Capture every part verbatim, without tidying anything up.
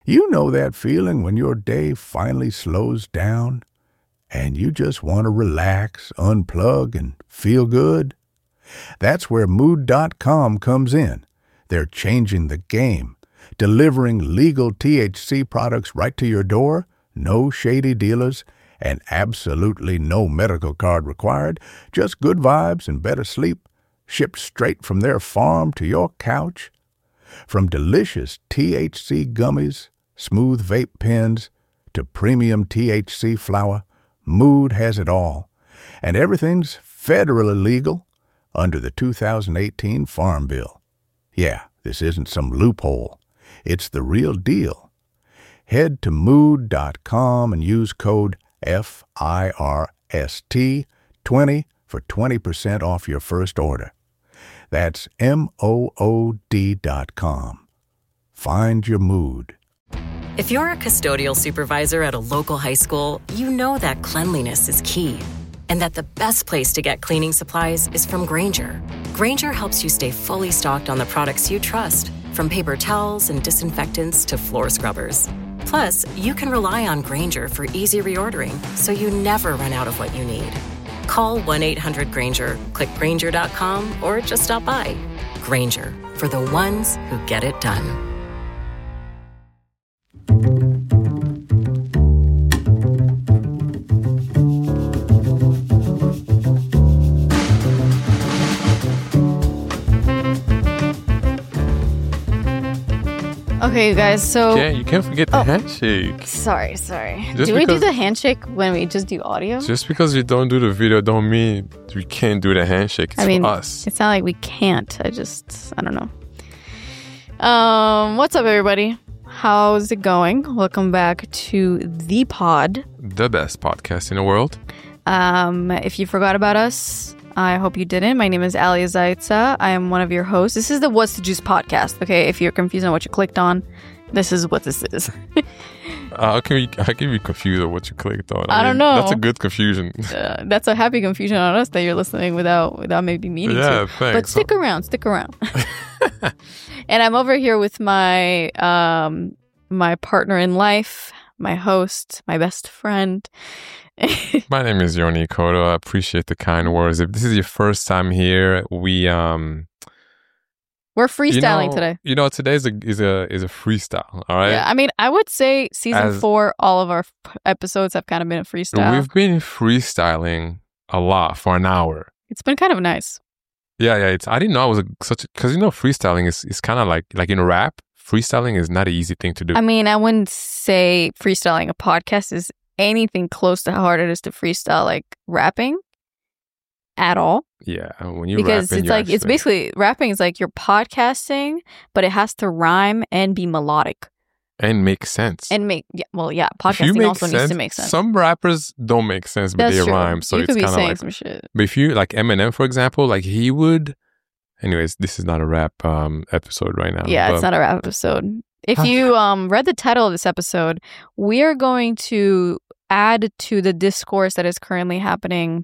You know that feeling when your day finally slows down and you just want to relax, unplug, and feel good? That's where Mood dot com comes in. They're changing the game, delivering legal T H C products right to your door, no shady dealers, and absolutely no medical card required, just good vibes and better sleep, shipped straight from their farm to your couch. From delicious T H C gummies, smooth vape pens, to premium T H C flower, Mood has it all. And everything's federally legal under the two thousand eighteen Farm Bill. Yeah, this isn't some loophole. It's the real deal. Head to Mood dot com and use code F I R S T twenty for twenty percent off your first order. That's M O O D dot com. Find your mood. If you're a custodial supervisor at a local high school, you know that cleanliness is key, and that the best place to get cleaning supplies is from Grainger. Grainger helps you stay fully stocked on the products you trust, from paper towels and disinfectants to floor scrubbers. Plus, you can rely on Grainger for easy reordering, so you never run out of what you need. Call one eight hundred Grainger, click Grainger dot com, or just stop by. Grainger, for the ones who get it done. Okay, you guys, so... Yeah, you can't forget the oh, handshake. Sorry, sorry. Just do we do because- the handshake when we just do audio? Just because you don't do the video don't mean we can't do the handshake. It's I mean, for us. It's not like we can't. I just, I don't know. Um, what's up, everybody? How's it going? Welcome back to The Pod. The best podcast in the world. Um, if you forgot about us, I hope you didn't. My name is Ali Zaitza. I am one of your hosts. This is the What's the Juice podcast, okay? If you're confused on what you clicked on, this is what this is. uh, how can we, how can we confuse on what you clicked on? I, I mean, don't know. That's a good confusion. uh, that's a happy confusion on us that you're listening without without maybe meaning yeah, to. thanks. But stick around, stick around. And I'm over here with my um my partner in life, my host, my best friend. My name is Yoni Koto. I appreciate the kind words. If this is your first time here, we um we're freestyling you know, today. You know, today is a is a is a freestyle. All right. Yeah, I mean, I would say season As, four, all of our f- episodes have kind of been a freestyle. We've been freestyling a lot for an hour. It's been kind of nice. Yeah, yeah. It's I didn't know I was a, such because you know freestyling is is kind of like like in rap. Freestyling is not an easy thing to do. I mean, I wouldn't say freestyling a podcast is anything close to how hard it is to freestyle like rapping at all. Yeah, when you because rapping, it's you like actually... it's basically rapping is like you're podcasting, but it has to rhyme and be melodic and make sense and make yeah. Well, yeah, if you podcasting make also sense, needs to make sense. Some rappers don't make sense, but That's they true. rhyme, so you it's could be kind of saying like. some shit. But if you like Eminem, for example, like he would. Anyways, this is not a rap um, episode right now. Yeah, but... it's not a rap episode. If you um read the title of this episode, we are going to add to the discourse that is currently happening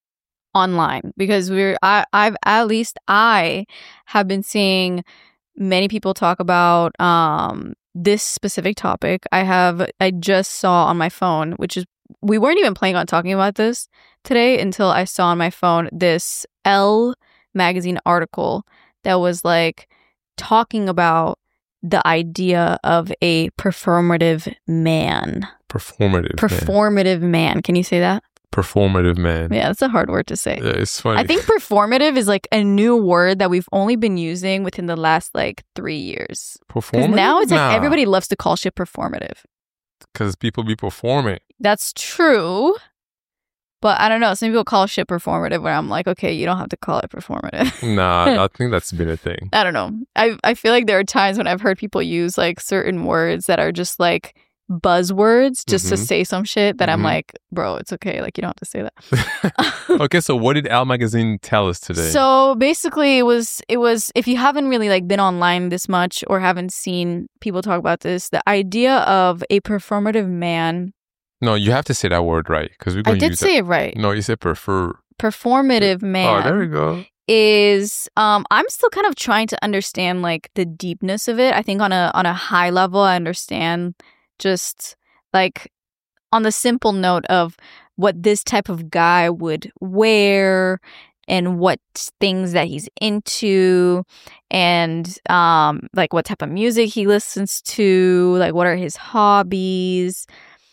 online because we're I, I've at least I have been seeing many people talk about um this specific topic. I have I just saw on my phone, which is we weren't even planning on talking about this today until I saw on my phone this Elle magazine article that was like talking about the idea of a performative man. Performative Performative man. man. Can you say that? Performative man. Yeah, that's a hard word to say. Yeah, it's funny. I think performative is like a new word that we've only been using within the last like three years. Performative? Because now it's like nah. everybody loves to call shit performative. Because people be performing. That's true. But I don't know. Some people call shit performative where I'm like, okay, you don't have to call it performative. Nah, I think that's been a thing. I don't know. I I feel like there are times when I've heard people use like certain words that are just like buzzwords just mm-hmm. to say some shit that mm-hmm. I'm like, bro, it's okay. Like, you don't have to say that. Okay, so what did Elle magazine tell us today? So basically it was, it was, if you haven't really like been online this much or haven't seen people talk about this, the idea of a performative man. No, you have to say that word right because we're going I to did use say that. it right. No, you said prefer. Performative man. Oh, there we go. is um I'm still kind of trying to understand like the deepness of it. I think on a on a high level I understand just like on the simple note of what this type of guy would wear and what things that he's into and um like what type of music he listens to, like what are his hobbies.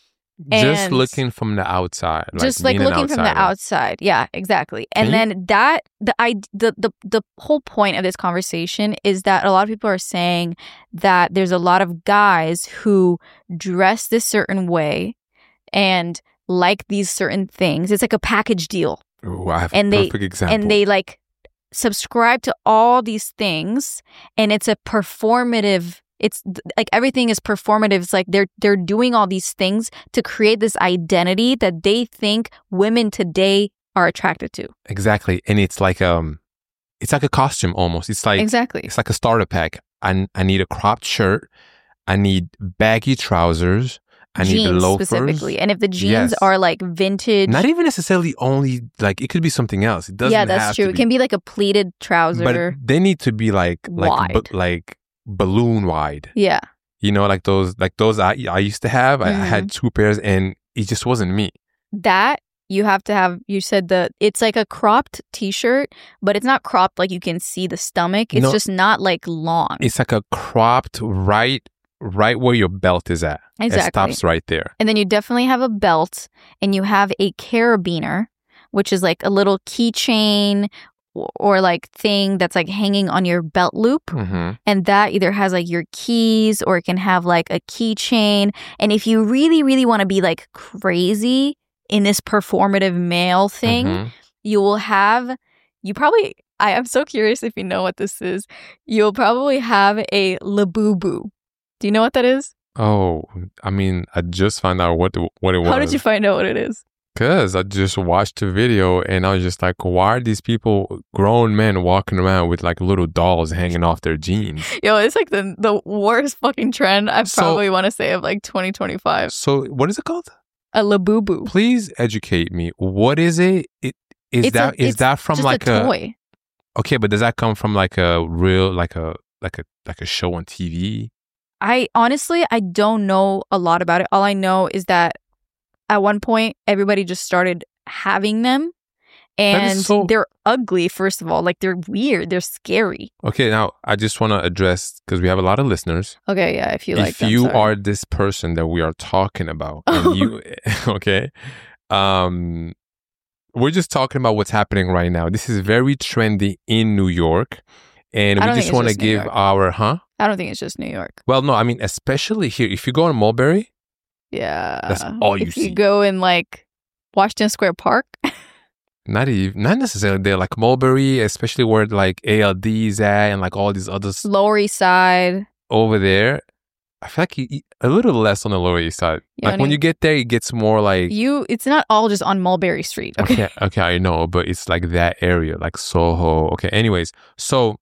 Just And looking from the outside. just like being an looking from the outsider. outside. Yeah, exactly. And Can then that the I the, the the whole point of this conversation is that a lot of people are saying that there's a lot of guys who dress this certain way and like these certain things. It's like a package deal. Ooh, I have And a they- perfect example. And they like subscribe to all these things and it's a performative it's th- like everything is performative. It's like they're they're doing all these things to create this identity that they think women today are attracted to. Exactly. And it's like um it's like a costume almost. It's like Exactly. it's like a starter pack. I I need a cropped shirt. I need baggy trousers. I need the Jeans loafers. specifically. And if the jeans Yes. are like vintage, Not even necessarily only like it could be something else. It doesn't yeah, have that's to true. It be. can be like a pleated trouser. But they need to be like like Wide. bu- like balloon wide. yeah. You know, like those like those I I used to have. I, I Mhm. had two pairs and it just wasn't me. That you have to have, you said the, it's like a cropped t-shirt, but it's not cropped like you can see the stomach. It's No. just not like long. It's like a cropped right right where your belt is at. It Exactly. stops right there. And then you definitely have a belt and you have a carabiner, which is like a little keychain or, or like thing that's like hanging on your belt loop. Mm-hmm. And that either has like your keys or it can have like a keychain. And if you really, really want to be like crazy in this performative male thing, Mm-hmm. you will have, you probably, I am so curious if you know what this is. You'll probably have a Labubu. Do you know what that is? Oh, I mean, I just found out what the, what it was. How did you find out what it is? Because I just watched the video and I was just like, why are these people, grown men, walking around with like little dolls hanging off their jeans? Yo, it's like the the worst fucking trend I So- probably want to say of like twenty twenty-five. So, what is it called? A Labubu. Please educate me. What is it? It is It's that a- is it's that from Just like a toy. okay, but does that come from like a real like a like a like a show on T V? I honestly, I don't know a lot about it. All I know is that at one point, everybody just started having them. That is And so- they're ugly, first of all. Like, they're weird. They're scary. Okay, now I just want to address because we have a lot of listeners. Okay, yeah, if you like if them, you sorry. are this person that we are talking about, and you okay, um, we're just talking about what's happening right now. This is very trendy in New York, and I we don't think just it's want to just New give York. our huh. I don't think it's just New York. Well, no, I mean especially here. If you go on Mulberry, Yeah. That's all you if see. you go in, like, Washington Square Park. not even not necessarily there, like Mulberry, especially where like A L D is at, and like all these others Lower East Side. over there. I feel like you, a little less on the Lower East Side. You Like don't when need- you get there, it gets more like You, it's not all just on Mulberry Street. Okay. okay, okay, I know, but it's like that area, like Soho. Okay, anyways, so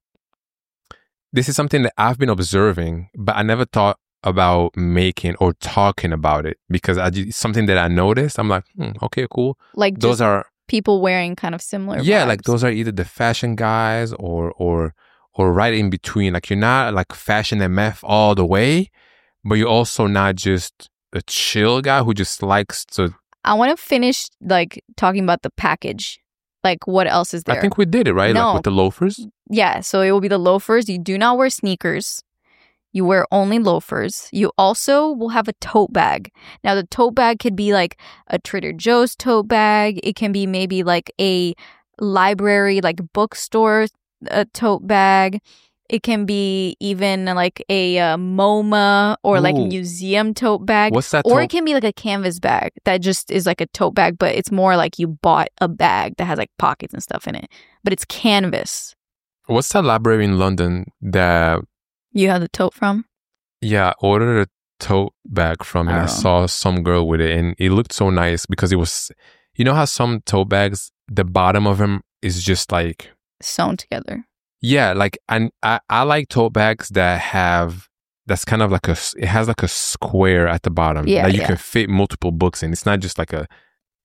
this is something that I've been observing, but I never thought about making or talking about it because I just, it's something that I noticed. I'm like, hmm, okay, cool. Like, just Those are people wearing kind of similar yeah, vibes. like those are either the fashion guys or or or right in between. Like you're not like fashion M F all the way, but you're also not just a chill guy who just likes to. I want to finish, like, talking about the package. Like, what else is there? I think we did it right, No. like with the loafers. Yeah, so it will be the loafers. You do not wear sneakers. You wear only loafers. You also will have a tote bag. Now, the tote bag could be like a Trader Joe's tote bag. It can be maybe like a library, like bookstore uh, tote bag. It can be even like a uh, MoMA or like Ooh. museum tote bag. What's that? Or tote- it can be like a canvas bag that just is like a tote bag, but it's more like you bought a bag that has like pockets and stuff in it. But it's canvas. What's that library in London that? You have the tote from? Yeah, I ordered a tote bag from, and I Oh. saw some girl with it, and it looked so nice because it was. You know how some tote bags, the bottom of them is just like. Sewn together. Yeah, like and I, I like tote bags that have that's kind of like a s- it has like a square at the bottom Yeah, that you yeah. can fit multiple books in. It's not just like a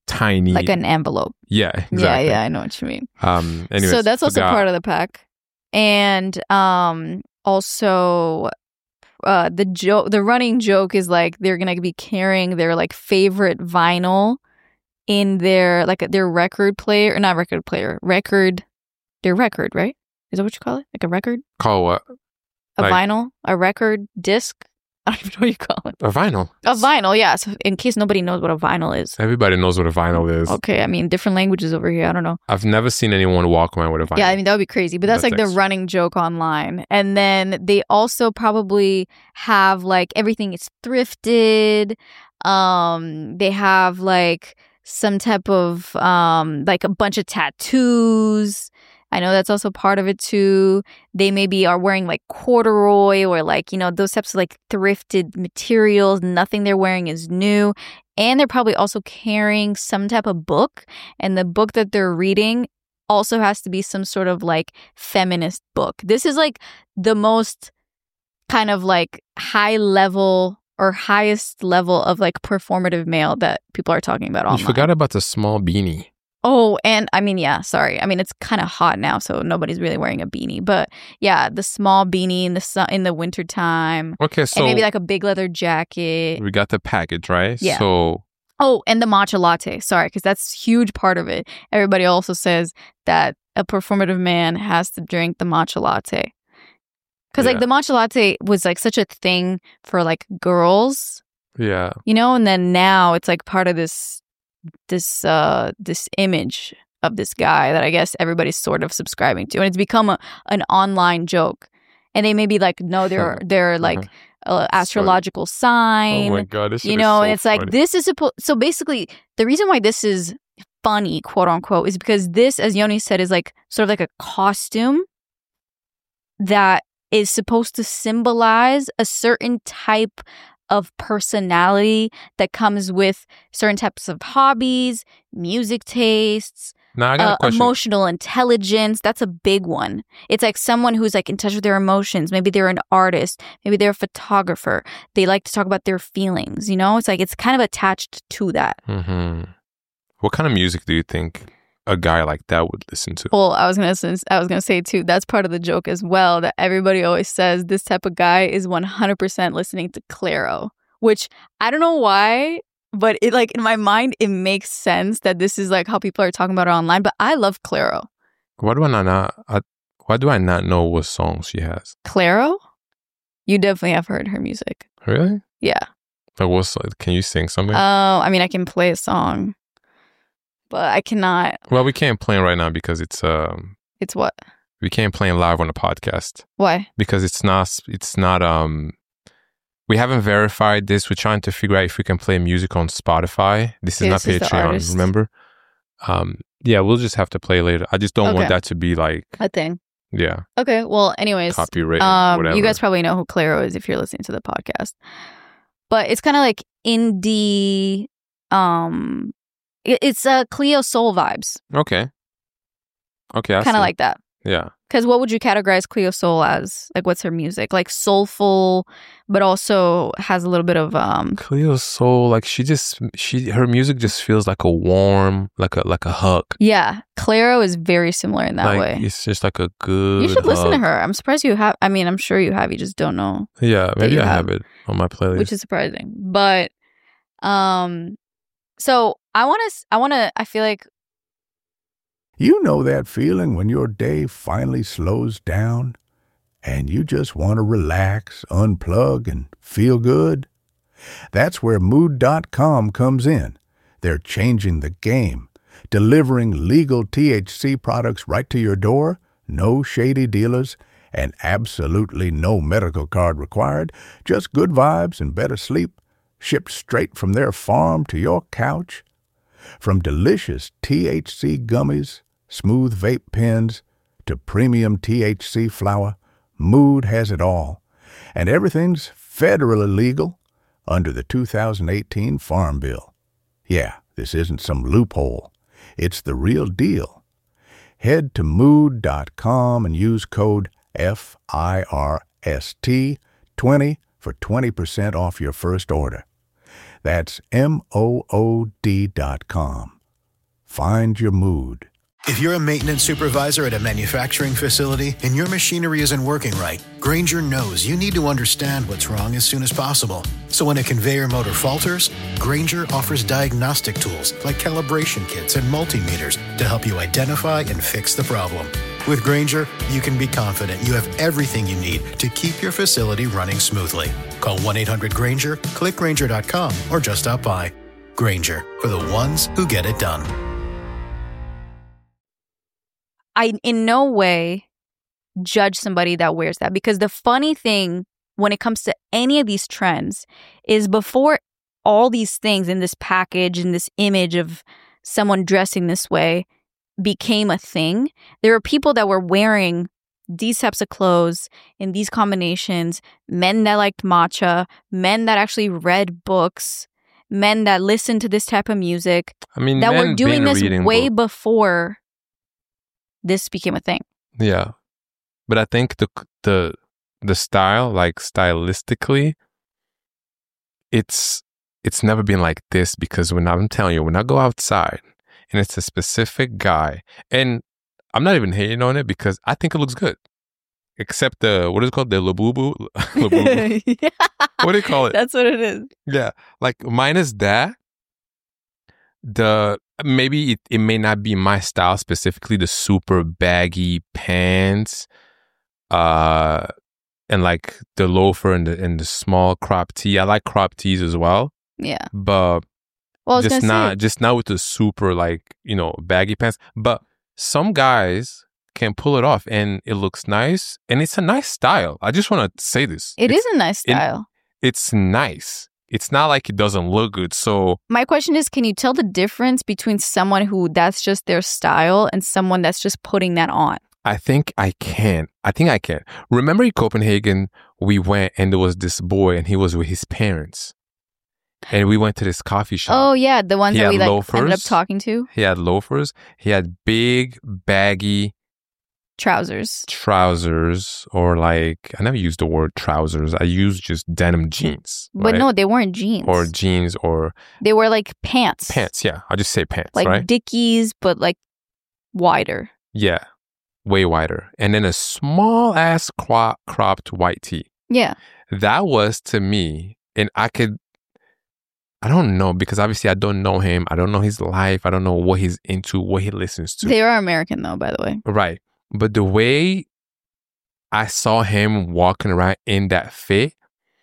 tiny. Like an envelope. Yeah, exactly. Yeah, yeah, I know what you mean. Um, anyways, so that's also forgot. part of the pack. And um, also, uh, the joke, the running joke is like they're gonna be carrying their like favorite vinyl in their like their record player, or not record player, record, their record, right? Is that what you call it? Like a record? Call what? A Like- vinyl? A record disc? I don't even know what you call it. A vinyl. A vinyl, yeah. So in case nobody knows what a vinyl is. Everybody knows what a vinyl is. Okay, I mean, different languages over here. I don't know. I've never seen anyone walk around with a vinyl. Yeah, I mean, that would be crazy. But that's That's like the ex- running joke online. And then they also probably have like everything is thrifted. Um, they have like some type of um like a bunch of tattoos. I know that's also part of it too. They maybe are wearing like corduroy or like, you know, those types of like thrifted materials. Nothing they're wearing is new. And they're probably also carrying some type of book. And the book that they're reading also has to be some sort of like feminist book. This is like the most kind of like high level or highest level of like performative male that people are talking about online. You forgot about the small beanie. Oh, and I mean, yeah, sorry. I mean, it's kind of hot now, so nobody's really wearing a beanie. But yeah, the small beanie in the sun in the wintertime. Okay, so and maybe like a big leather jacket. we got the package, right? Yeah. So Oh, and the matcha latte. Sorry, because that's a huge part of it. Everybody also says that a performative man has to drink the matcha latte. Because Yeah. like the matcha latte was like such a thing for like girls, yeah, you know, and then now it's like part of this this uh this image of this guy that I guess everybody's sort of subscribing to, and it's become a, an online joke. And they maybe like know their their like uh, astrological sign. oh my god, this shit You is know, so and it's like funny. this is supposed. So basically, the reason why this is funny, quote unquote, is because this, as Yoni said, is like sort of like a costume that is supposed to symbolize a certain type of personality that comes with certain types of hobbies, music tastes, Now I got uh, a question. emotional intelligence. That's a big one. It's like someone who's like in touch with their emotions. Maybe they're an artist. Maybe they're a photographer. They like to talk about their feelings. You know, it's like it's kind of attached to that. hmm What kind of music do you think a guy like that would listen to? Well, I was gonna s- I was gonna say too. That's part of the joke as well. That everybody always says this type of guy is one hundred percent listening to Clairo, which I don't know why. But it like in my mind, it makes sense that this is like how people are talking about it online. But I love Clairo. Why do I not? not I, why do I not know what song she has? Clairo? You definitely have heard her music. Really? Yeah. Like, what's can you sing something? Oh, I mean, I can play a song, but I cannot. well, we can't play it right now because it's um It's what? we can't play it live on the podcast Why? because it's not it's not um we haven't verified this. We're trying to figure out if we can play music on Spotify. This is Okay, not this is the Patreon, artist. remember? Um, yeah, we'll just have to play later. I just don't want Okay. that to be like, A thing. yeah, Okay. Well, anyways, copyright, um, whatever. you guys probably know who Clairo is if you're listening to the podcast. But it's kind of like indie. Um, it- it's uh, Cleo Soul vibes, okay, okay, I kind of see. like that. yeah. Because what would you categorize Cleo Soul as? Like, what's her music? Like soulful, but also has a little bit of um. Cleo Soul, like she just she her music just feels like a warm, like a like a hug. Yeah, Clairo is very similar in that like way. it's just like a good. You should listen to hug. her. I'm surprised you have. I mean, I'm sure you have. You just don't know, Yeah, maybe you I have have. it on my playlist. which is surprising. But, um, so I want to. I want to. I feel like You know that feeling when your day finally slows down and you just want to relax, unplug, and feel good? That's where Mood dot com comes in. They're changing the game, delivering legal T H C products right to your door, no shady dealers, and absolutely no medical card required, just good vibes and better sleep, shipped straight from their farm to your couch. From delicious T H C gummies, smooth vape pens, to premium T H C flower, Mood has it all. And everything's federally legal under the two thousand eighteen Farm Bill. Yeah, this isn't some loophole. It's the real deal. Head to Mood dot com and use code F I R S T twenty for twenty percent off your first order. That's M O O D dot com. find your mood. If you're a maintenance supervisor at a manufacturing facility and your machinery isn't working right, Grainger knows you need to understand what's wrong as soon as possible. So when a conveyor motor falters, Grainger offers diagnostic tools like calibration kits and multimeters to help you identify and fix the problem. With Grainger, you can be confident you have everything you need to keep your facility running smoothly. Call one eight hundred Grainger, click Grainger dot com, or just stop by. Grainger, for the ones who get it done. I in no way judge somebody that wears that, because the funny thing when it comes to any of these trends is before all these things in this package and this image of someone dressing this way became a thing, there were people that were wearing these types of clothes in these combinations, men that liked matcha, men that actually read books, men that listened to this type of music, I mean, that men were doing been this reading way book. before this became a thing. Yeah, but I think the the the style, like stylistically, it's it's never been like this, because when I'm telling you, when I go outside and it's a specific guy, and I'm not even hating on it because I think it looks good, except the what is it called, the labubu, labubu. Yeah. What do you call it? That's what it is. Yeah, like minus that, the maybe it, it may not be my style specifically, the super baggy pants, uh, and like the loafer and the and the small crop tee. I like crop tees as well, Yeah. but Well, I was just gonna not say, just not with the super, like, you know, baggy pants. But some guys can pull it off and it looks nice and it's a nice style. I just want to say this. it it's, is a nice it- style. It's nice. It's not like it doesn't look good. So My question is, can you tell the difference between someone who that's just their style and someone that's just putting that on? I think I can. I think I can. Remember in Copenhagen, we went and there was this boy and he was with his parents. And we went to this coffee shop. Oh, yeah. The ones He that had we like ended up loafers. talking to. He had loafers. He had big, baggy Trousers. trousers, or like, I never used the word trousers. I used just denim jeans. But right? no, they weren't jeans. Or jeans or They were like pants. pants. Yeah. I'll just say pants, Like right? Dickies, but like wider. Yeah. Way wider. And then a small ass cro- cropped white tee. Yeah. That was to me, and I could, I don't know, because obviously I don't know him. I don't know his life. I don't know what he's into, what he listens to. They are American though, by the way. Right. But the way I saw him walking around in that fit,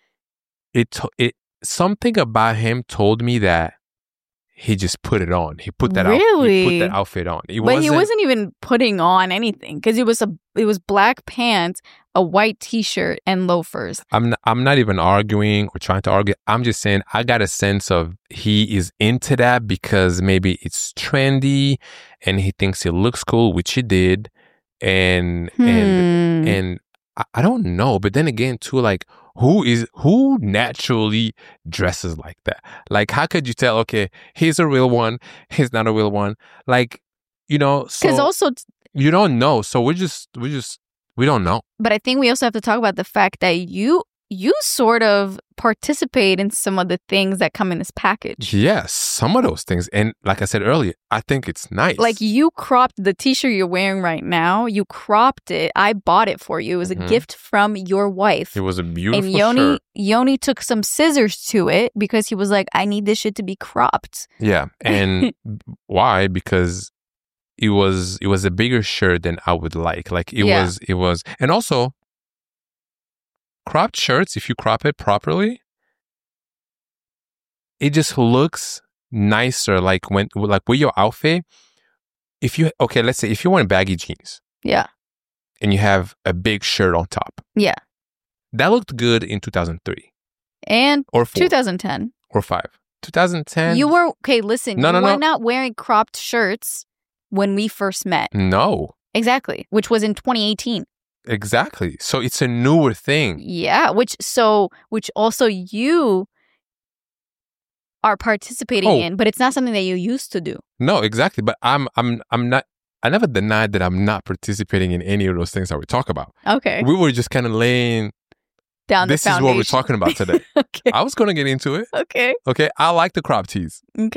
it to- it something about him told me that he just put it on. He put that out, he Really? put that outfit on. It But wasn't, he wasn't even putting on anything because it was a it was black pants, a white t-shirt, and loafers. I'm not, I'm not even arguing or trying to argue. I'm just saying I got a sense of he is into that because maybe it's trendy and he thinks it looks cool, which he did. And and Hmm. and I, I don't know, but then again too, like who is who naturally dresses like that? Like how could you tell, okay, he's a real one, he's not a real one? Like, you know, Because so also, you don't know. So we're just we just we don't know. but I think we also have to talk about the fact that you you sort of participate in some of the things that come in this package. Yes, some of those things. And like I said earlier, I think it's nice. Like you cropped the t-shirt you're wearing right now. You cropped it. I bought it for you. It was Mhm. a gift from your wife. It was a beautiful and Yoni shirt. Yoni took some scissors to it because he was like, I need this shit to be cropped. Yeah. And why? Because it was it was a bigger shirt than I would like. Like it Yeah. was it was and also cropped shirts, if you crop it properly, it just looks nicer. Like when like with your outfit, if you okay, let's say if you're wearing baggy jeans Yeah. and you have a big shirt on top. Yeah. That looked good in two thousand three And or four twenty ten. or five. twenty ten. You were okay, listen, No, you no, were no. not wearing cropped shirts when we first met. No. Exactly. Which was in twenty eighteen. Exactly. So it's a newer thing. Yeah, which so which also you are participating Oh. in, but it's not something that you used to do. No, exactly. But I'm I'm I'm not I never denied that I'm not participating in any of those things that we talk about. Okay. We were just kind of laying Down this the is foundation. what we're talking about today. okay. I was gonna get into it. Okay. Okay. I like the crop tees. Okay.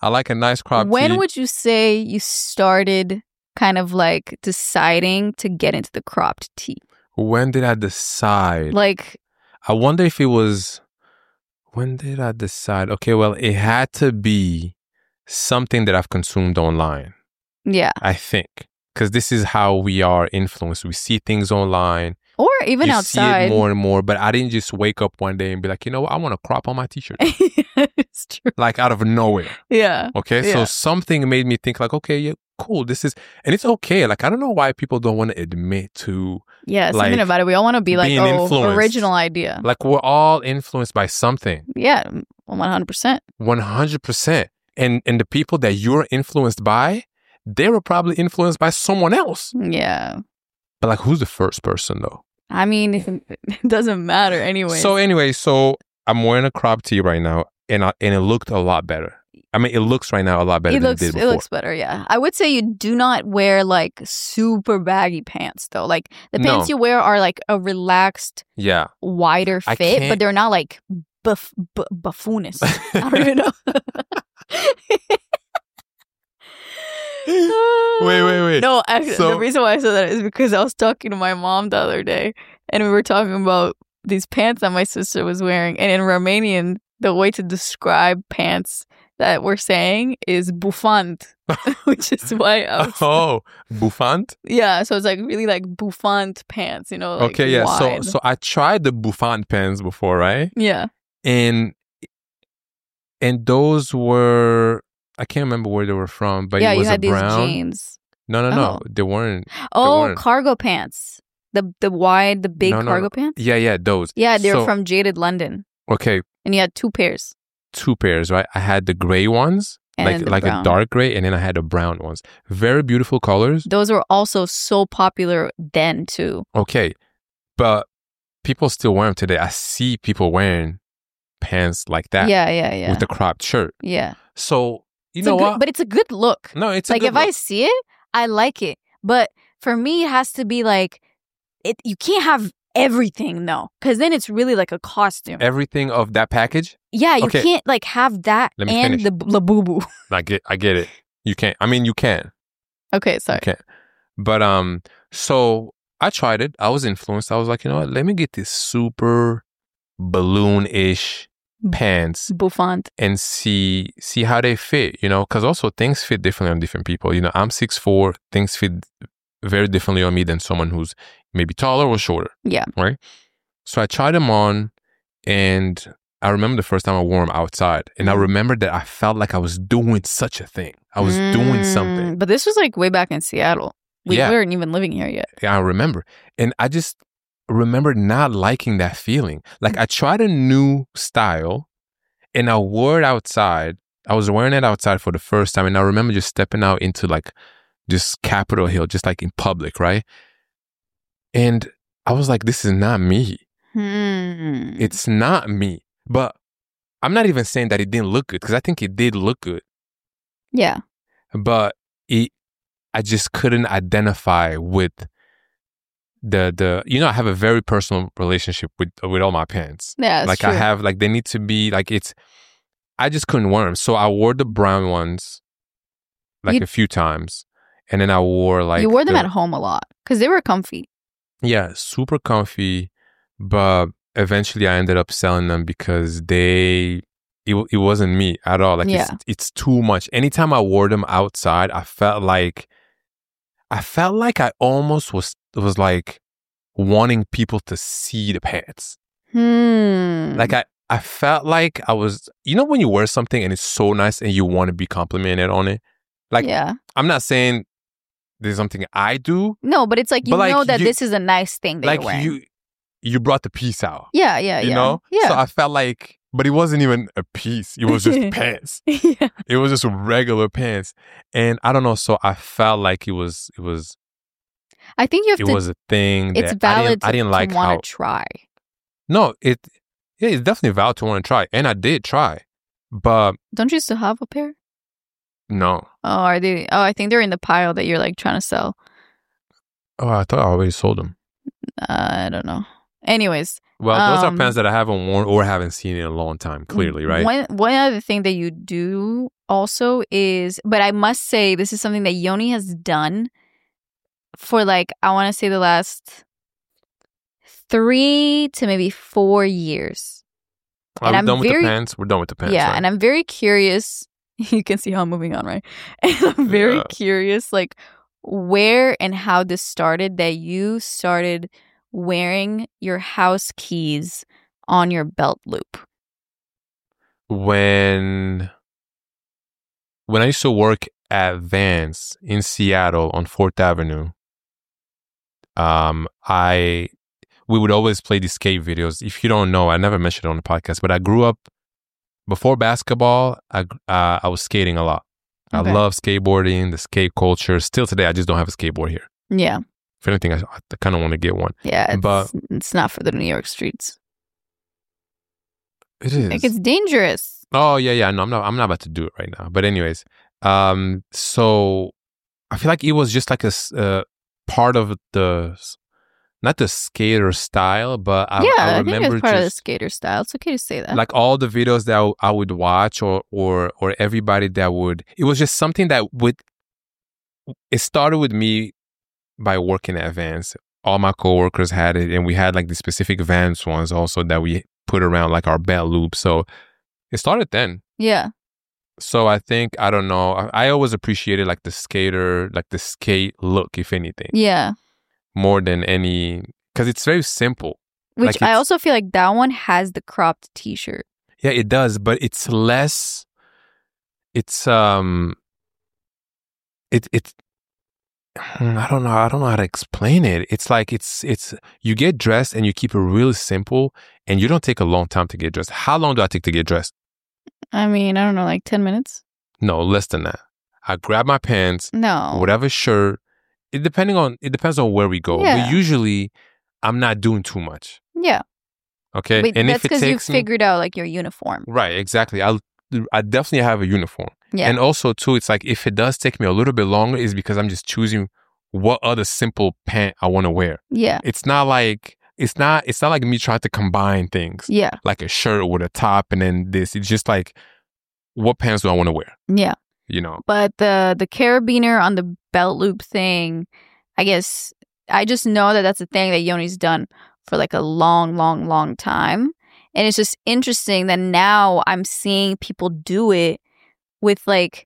I like a nice crop When tee. would you say you started kind of like deciding to get into the cropped tee? When did I decide? Like, I wonder if it was, when did I decide? Okay, well, it had to be something that I've consumed online, yeah. I think. Because this is how we are influenced. We see things online. Or even you outside. see it more and more. But I didn't just wake up one day and be like, you know what? I want to crop on my t-shirt. It's true. Like out of nowhere. Yeah. Okay. Yeah. So something made me think like, okay, yeah, cool. This is, and it's okay. Like, I don't know why people don't want to admit to, Yeah, something like, about it. We all want to be like, being oh, influenced. original idea. like we're all influenced by something. Yeah, one hundred percent. one hundred percent. And, and the people that you're influenced by, they were probably influenced by someone else. Yeah. But like, who's the first person though? I mean, it doesn't matter anyway. So anyway, so I'm wearing a crop tee right now, and I, and it looked a lot better. I mean, it looks right now a lot better it than looks it did it before. looks better, yeah. I would say you do not wear like super baggy pants though. Like the pants No. you wear are like a relaxed, Yeah. wider I fit, can't- but they're not like buff, bu- buffoonish. I don't even know. Wait, wait, wait. No, actually, So- the reason why I said that is because I was talking to my mom the other day, and we were talking about these pants that my sister was wearing. And in Romanian, the way to describe pants that we're saying is bufant, which is why I was, Oh, bouffant? yeah. So it's like really like bouffant pants, you know? Like Okay, yeah. wide. So so I tried the bouffant pants before, right? yeah, And and those were, I can't remember where they were from, but yeah. it was You had a these brown. jeans. No, no, no. Oh. They weren't. Oh, weren't. cargo pants. The the wide, the big No, no, cargo no. pants. Yeah, yeah, those. Yeah, they were So- from Jaded London, Okay, and you had two pairs. two pairs, right? I had the gray ones, And like the like brown. a dark gray, and then I had the brown ones. Very beautiful colors. Those were also so popular then too. Okay, but people still wear them today. I see people wearing pants like that Yeah, yeah, yeah, with the cropped shirt. yeah. So you It's know a good, what? but it's a good look. no, it's a Like good if I look. see it, I like it. But for me, it has to be like it. You can't have everything though, because then it's really like a costume. Everything of that package. yeah, you okay. can't like have that Let me and finish. the labubu. I get, I get it. You can't. I mean, you can. Okay, sorry. You can. But um, so I tried it. I was influenced. I was like, you know what? Let me get this super balloon-ish pants Bouffant. and see see how they fit. You know, because also things fit differently on different people. You know, I'm six foot four. Things fit very differently on me than someone who's maybe taller or shorter. Yeah. Right. So I tried them on, and I remember the first time I wore them outside, and I Mhm. remember that I felt like I was doing such a thing. I was doing something. Mm, But this was like way back in Seattle. We Yeah. weren't even living here yet. Yeah, I remember. And I just remember not liking that feeling. Like I tried a new style and I wore it outside. I was wearing it outside for the first time. And I remember just stepping out into like just Capitol Hill, just like in public, right? And I was like, this is not me. Hmm. It's not me. But I'm not even saying that it didn't look good because I think it did look good. Yeah. But it, I just couldn't identify with the the you know I have a very personal relationship with with all my pants. Yeah. That's like true. I have like they need to be like it's. I just couldn't wear them, so I wore the brown ones like You- a few times, and then I wore like you wore them the- at home a lot because they were comfy. Yeah, super comfy, but eventually I ended up selling them because they it it wasn't me at all. Like Yeah. it's it's too much. Anytime I wore them outside, I felt like I felt like I almost was was like wanting people to see the pants. Hmm. Like I I felt like I was, you know, when you wear something and it's so nice and you want to be complimented on it. Like yeah. I'm not saying there's something I do. No, but it's like you But, like, know that you- this is a nice thing that Like you're wearing. you you brought the piece out. yeah, yeah, You yeah. know? Yeah. So I felt like, but it wasn't even a piece. It was just pants. yeah. It was just regular pants. And I don't know. So I felt like it was, it was, I think you have it to. was a thing that It's I valid didn't, I didn't to, like to how, want to try. no, it, yeah, it's definitely valid to want to try. And I did try, but Don't you still have a pair? no. Oh, are they? Oh, I think they're in the pile that you're like trying to sell. Oh, I thought I already sold them. Uh, I don't know. Anyways, Well, those Um, are pants that I haven't worn or haven't seen in a long time, clearly, right? One one other thing that you do also is, but I must say this is something that Yoni has done for like, I want to say the last three to maybe four years. Are and we I'm done with very- the pants? We're done with the pants, yeah, right? and I'm very curious. You can see how I'm moving on, right? And I'm very Yeah. curious, like, where and how this started, that you started wearing your house keys on your belt loop. when when I used to work at Vans in Seattle on Fourth Avenue, um, I we would always play these skate videos. If you don't know, I never mentioned it on the podcast, but I grew up before basketball. I uh, I was skating a lot. Okay. I love skateboarding, the skate culture. Still today, I just don't have a skateboard here. Yeah. If anything, I, I kind of want to get one. Yeah, it's, But- it's not for the New York streets. It is. Like, it's dangerous. Oh yeah, yeah. No, I'm not. I'm not about to do it right now. But anyways, um, so I feel like it was just like a s- uh, part of the, s- not the skater style, but I, yeah, I I, think remember it's part of the just skater style. It's okay to say that. like all the videos that I, w- I would watch, or or or everybody that would. It was just something that would. It started with me by working at Vans. All my coworkers had it, and we had like the specific Vans ones also that we put around like our belt loop. So it started then. yeah. So I think, I don't know, I, I always appreciated like the skater, like the skate look, if anything, Yeah. more than any, because it's very simple. Which Like, I it's- also feel like that one has the cropped t-shirt. Yeah, it does, but it's less, it's, um, it, it's, I don't know, I don't know how to explain it. It's like, it's, it's, you get dressed and you keep it really simple and you don't take a long time to get dressed. How long do I take to get dressed? I mean, I don't know, like ten minutes? No, less than that. I grab my pants, No. whatever shirt. It depending on it depends on where we go. Yeah. But usually, I'm not doing too much. Yeah. Okay, But and that's if it because you takes me, figured out like your uniform. right, exactly. I I definitely have a uniform, Yeah. and also too, it's like if it does take me a little bit longer, is because I'm just choosing what other simple pant I want to wear. yeah. It's not like it's not it's not like me trying to combine things Yeah. like a shirt with a top and then this. It's just like, what pants do I want to wear? Yeah. You know. But the the carabiner on the belt loop thing, I guess I just know that that's a thing that Yoni's done for like a long, long, long time. And it's just interesting that now I'm seeing people do it with like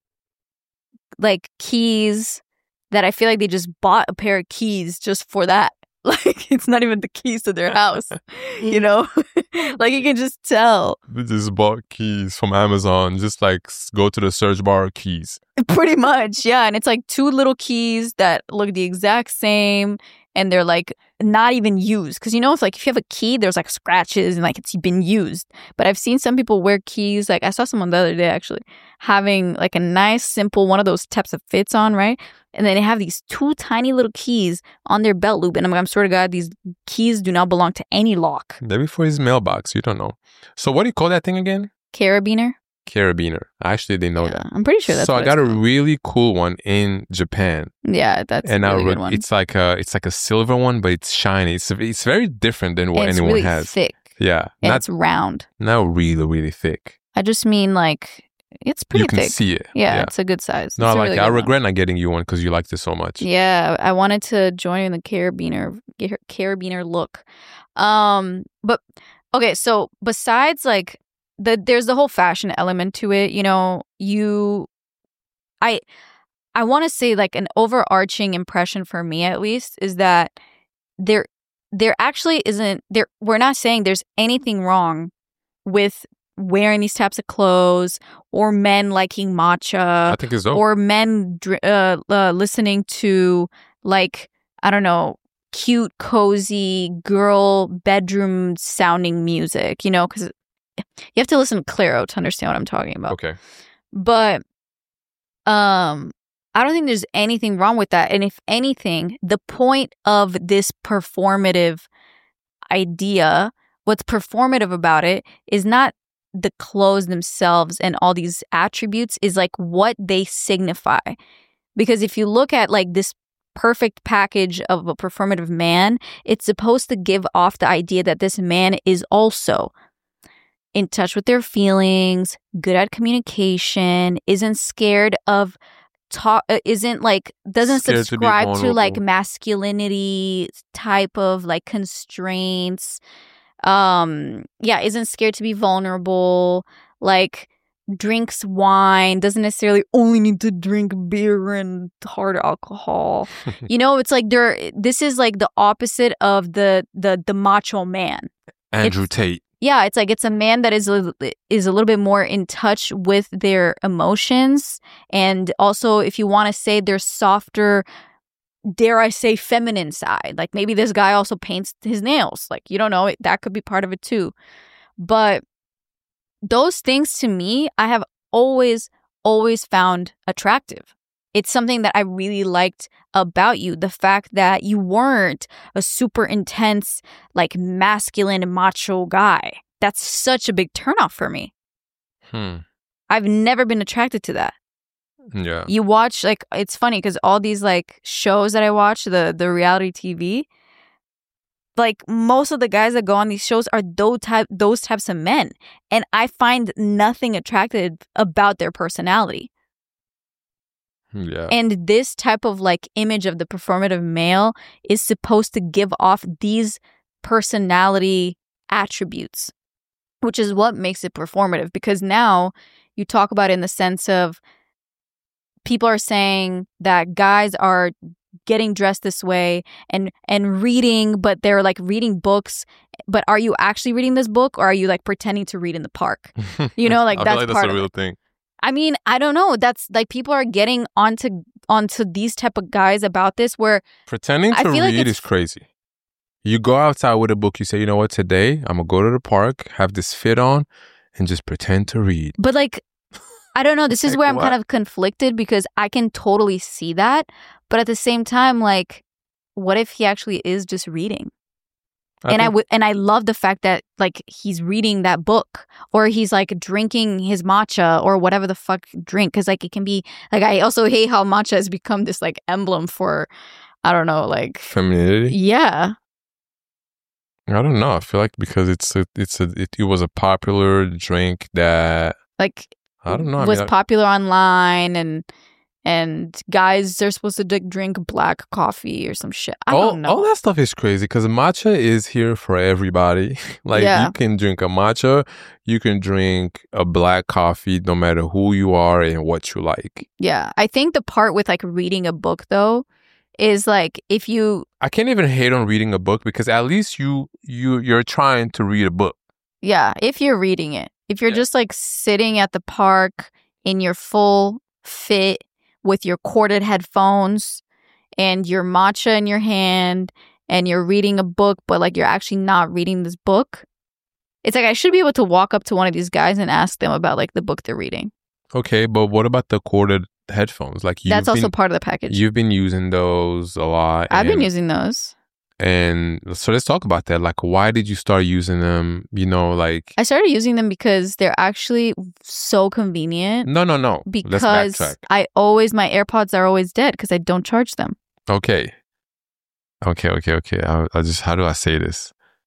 like keys that I feel like they just bought a pair of keys just for that. Like, it's not even the keys to their house, you know? Like, you can just tell. They just bought keys from Amazon. Just like s- go to the search bar, keys. Pretty much, yeah. And it's like two little keys that look the exact same, and they're like not even used. Because you know, if like if you have a key, there's like scratches and like it's been used. But I've seen some people wear keys. Like I saw someone the other day actually having like a nice simple one of those types of fits on, right? And then they have these two tiny little keys on their belt loop. And I'm, I'm swear to God, these keys do not belong to any lock. Maybe for his mailbox. You don't know. So what do you call that thing again? Carabiner? Carabiner. I actually didn't know Yeah, that. I'm pretty sure that's so what I got a it's called. really cool one in Japan, Yeah, that's and a really I re- good one. it's like a it's like a silver one, but it's shiny. It's it's very different than what And it's anyone really has. thick. Yeah, And not it's round. not really really thick. I just mean like it's pretty You can thick. see it. Yeah, it's a good size. No, It's a like really I good one. regret not getting you one because you liked it so much. Yeah, I wanted to join in the carabiner car- carabiner look. Um, but okay, so besides like the there's the whole fashion element to it, you know, you I I want to say like an overarching impression for me at least is that there there actually isn't there we're not saying there's anything wrong with wearing these types of clothes or men liking matcha I think it's dope. or men dr- uh, uh, listening to like I don't know, cute, cozy girl bedroom sounding music, you know, because you have to listen to Clairo to understand what I'm talking about. Okay. But um, I don't think there's anything wrong with that. And if anything, the point of this performative idea, what's performative about it is not the clothes themselves and all these attributes, is like what they signify. Because if you look at like this perfect package of a performative man, it's supposed to give off the idea that this man is also in touch with their feelings, good at communication, isn't scared of talk, isn't like, doesn't Scared subscribe to be to, like vulnerable. masculinity type of like constraints. Um, yeah, isn't scared to be vulnerable, like drinks wine, doesn't necessarily only need to drink beer and hard alcohol. You know, it's like they're, this is like the opposite of the the the macho man. Andrew It's- Tate. Yeah, it's like it's a man that is a, is a little bit more in touch with their emotions, and also, if you want to say, their softer, dare I say, feminine side. Like maybe this guy also paints his nails. Like, you don't know, it, that could be part of it too. But those things, to me, I have always, always found attractive. It's something that I really liked about you. The fact that you weren't a super intense, like masculine macho guy. That's such a big turnoff for me. Hmm. I've never been attracted to that. Yeah. You watch, like, it's funny because all these like shows that I watch, the the reality T V, like most of the guys that go on these shows are those type those types of men, and I find nothing attractive about their personality. Yeah. And this type of like image of the performative male is supposed to give off these personality attributes, which is what makes it performative. Because now you talk about it in the sense of people are saying that guys are getting dressed this way and and reading, but they're like reading books. But are you actually reading this book, or are you like pretending to read in the park? You know, like I that's feel like part that's a of real it. thing. I mean, I don't know. That's like people are getting onto onto these type of guys about this, where Pretending I to feel like read it's- is crazy. You go outside with a book, you say, you know what, today I'm going to go to the park, have this fit on, and just pretend to read. but like, I don't know. This is Like where I'm what? kind of conflicted, because I can totally see that. But at the same time, like, what if he actually is just reading? and I think- would, and I love the fact that like he's reading that book, or he's like drinking his matcha or whatever the fuck drink, because like it can be like, I also hate how matcha has become this like emblem for, I don't know, like femininity. yeah, I don't know. I feel like because it's a, it's a, it, it was a popular drink that like I don't know. I was mean, I- popular online, and and guys they're supposed to like, drink black coffee or some shit. I all, don't know. all that stuff is crazy because matcha is here for everybody. Like Yeah. you can drink a matcha, you can drink a black coffee, no matter who you are and what you like. Yeah, I think the part with like reading a book though is like if you I can't even hate on reading a book because at least you you you're trying to read a book. yeah, if you're reading it. If you're Yeah. just like sitting at the park in your full fit with your corded headphones and your matcha in your hand and you're reading a book, but like you're actually not reading this book, it's like I should be able to walk up to one of these guys and ask them about like the book they're reading. Okay, but what about the corded headphones? Like you've That's also been, part of the package. you've been using those a lot. I've been and- using those. And so let's talk about that. Like, why did you start using them? You know, like I started using them because they're actually so convenient. no, no, no. Because let's backtrack. I always, my AirPods are always dead because I don't charge them. Okay, okay, okay, okay. I, I just how do I say this?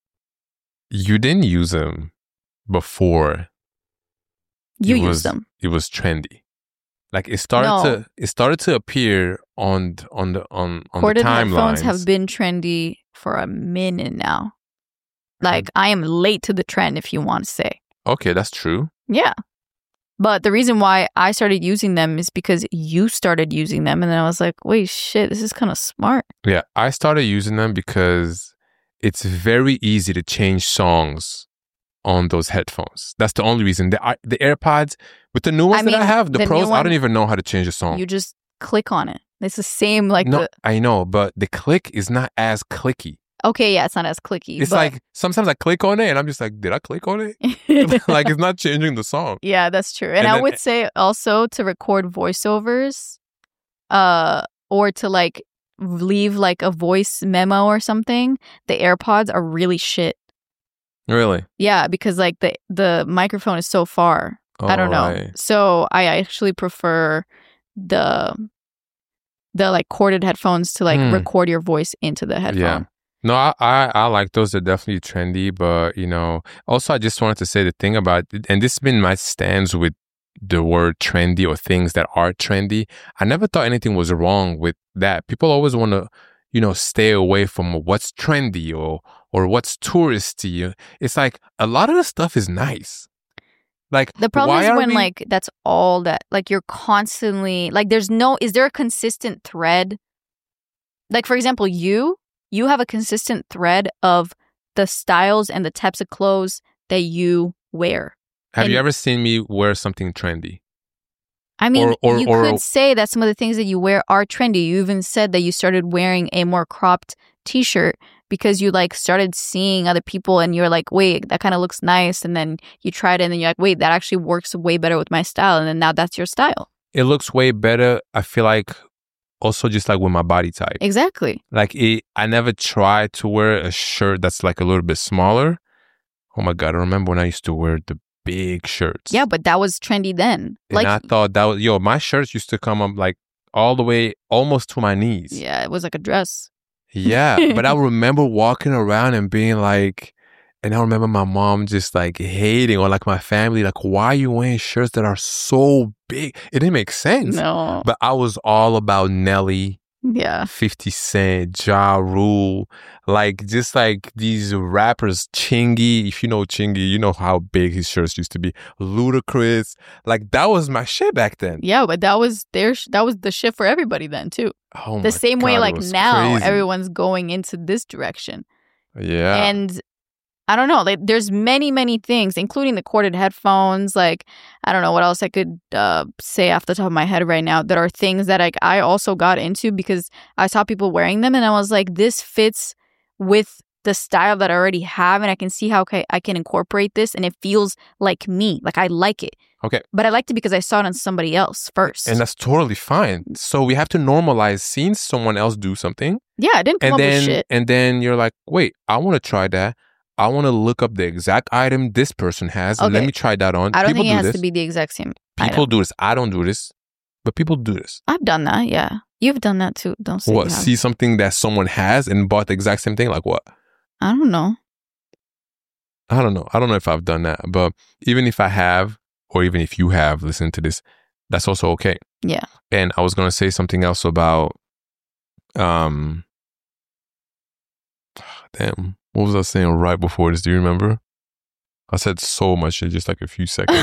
You didn't use them before You it use was, them. It was trendy. Like it started No. to it started to appear on th- on the on on Corded the headphones timelines. have been trendy for a minute now. Like I am late to the trend, if you want to say. Okay, that's true. Yeah. But the reason why I started using them is because you started using them. And then I was like, wait, shit, this is kind of smart. Yeah, I started using them because it's very easy to change songs on those headphones. That's the only reason. The I- the AirPods with the new ones I mean, that I have, the, the new pros, I one- don't even know how to change a song. You just click on it. It's the same like no, the... I know, but the click is not as clicky. Okay, yeah, it's not as clicky. It's but... like sometimes I click on it and I'm just like, did I click on it? Like it's not changing the song. Yeah, that's true. And, And I then- would say also to record voiceovers, uh, or to like leave like a voice memo or something, the AirPods are really shit. Really? Yeah, because like the the microphone is so far. I don't know. Alright. So I actually prefer the the like corded headphones to like Hmm. record your voice into the headphone. Yeah. No, I, I, I like those. They're definitely trendy. But, you know, also I just wanted to say the thing about, and this has been my stance with the word trendy or things that are trendy. I never thought anything was wrong with that. People always want to, you know, stay away from what's trendy or or what's touristy. It's like a lot of the stuff is nice. Like The problem why is are when we- like that's all that like you're constantly like there's no is there a consistent thread? Like for example, you you have a consistent thread of the styles and the types of clothes that you wear. have you and- ever seen me wear something trendy? I mean, Or- or- you or- could say that some of the things that you wear are trendy. You even said that you started wearing a more cropped t-shirt because you like started seeing other people and you're like, wait, that kind of looks nice. And then you tried it and then you're like, wait, that actually works way better with my style. And then now that's your style. It looks way better. I feel like also just like with my body type. Exactly. Like it, I never tried to wear a shirt that's like a little bit smaller. Oh my God, I remember when I used to wear the big shirts. Yeah, but that was trendy then. And Like, I thought that was, yo, my shirts used to come up like all the way almost to my knees. yeah, it was like a dress. Yeah. But I remember walking around and being like, and I remember my mom just like hating, or like my family, like, why are you wearing shirts that are so big? It didn't make sense. No. But I was all about Nelly, Yeah. fifty Cent, Ja Rule, like just like these rappers, Chingy. If you know Chingy, you know how big his shirts used to be. Ludacris, like that was my shit back then. Yeah, but that was their sh- that was the shit for everybody then too. Oh The my same way God, it like was now crazy. everyone's going into this direction. Yeah. And I don't know, like there's many, many things, including the corded headphones. Like, I don't know what else I could uh, say off the top of my head right now that are things that like I also got into because I saw people wearing them and I was like, this fits with the style that I already have and I can see how ca- I can incorporate this and it feels like me. Like I like it. Okay. But I liked it because I saw it on somebody else first. And that's totally fine. So we have to normalize seeing someone else do something. yeah, I didn't come And up with then shit. and then you're like, wait, I want to try that. I want to look up the exact item this person has and let Okay. me try that on. I don't people think it do has this. to be the exact same People item. do this. I don't do this. But people do this. I've done that, yeah. You've done that too. Don't say What? you have. See something that someone has and bought the exact same thing? Like what? I don't know. I don't know. I don't know if I've done that. But even if I have, or even if you have listened to this, that's also okay. Yeah. And I was going to say something else about, um, damn, what was I saying right before this? Do you remember? I said so much in just like a few seconds.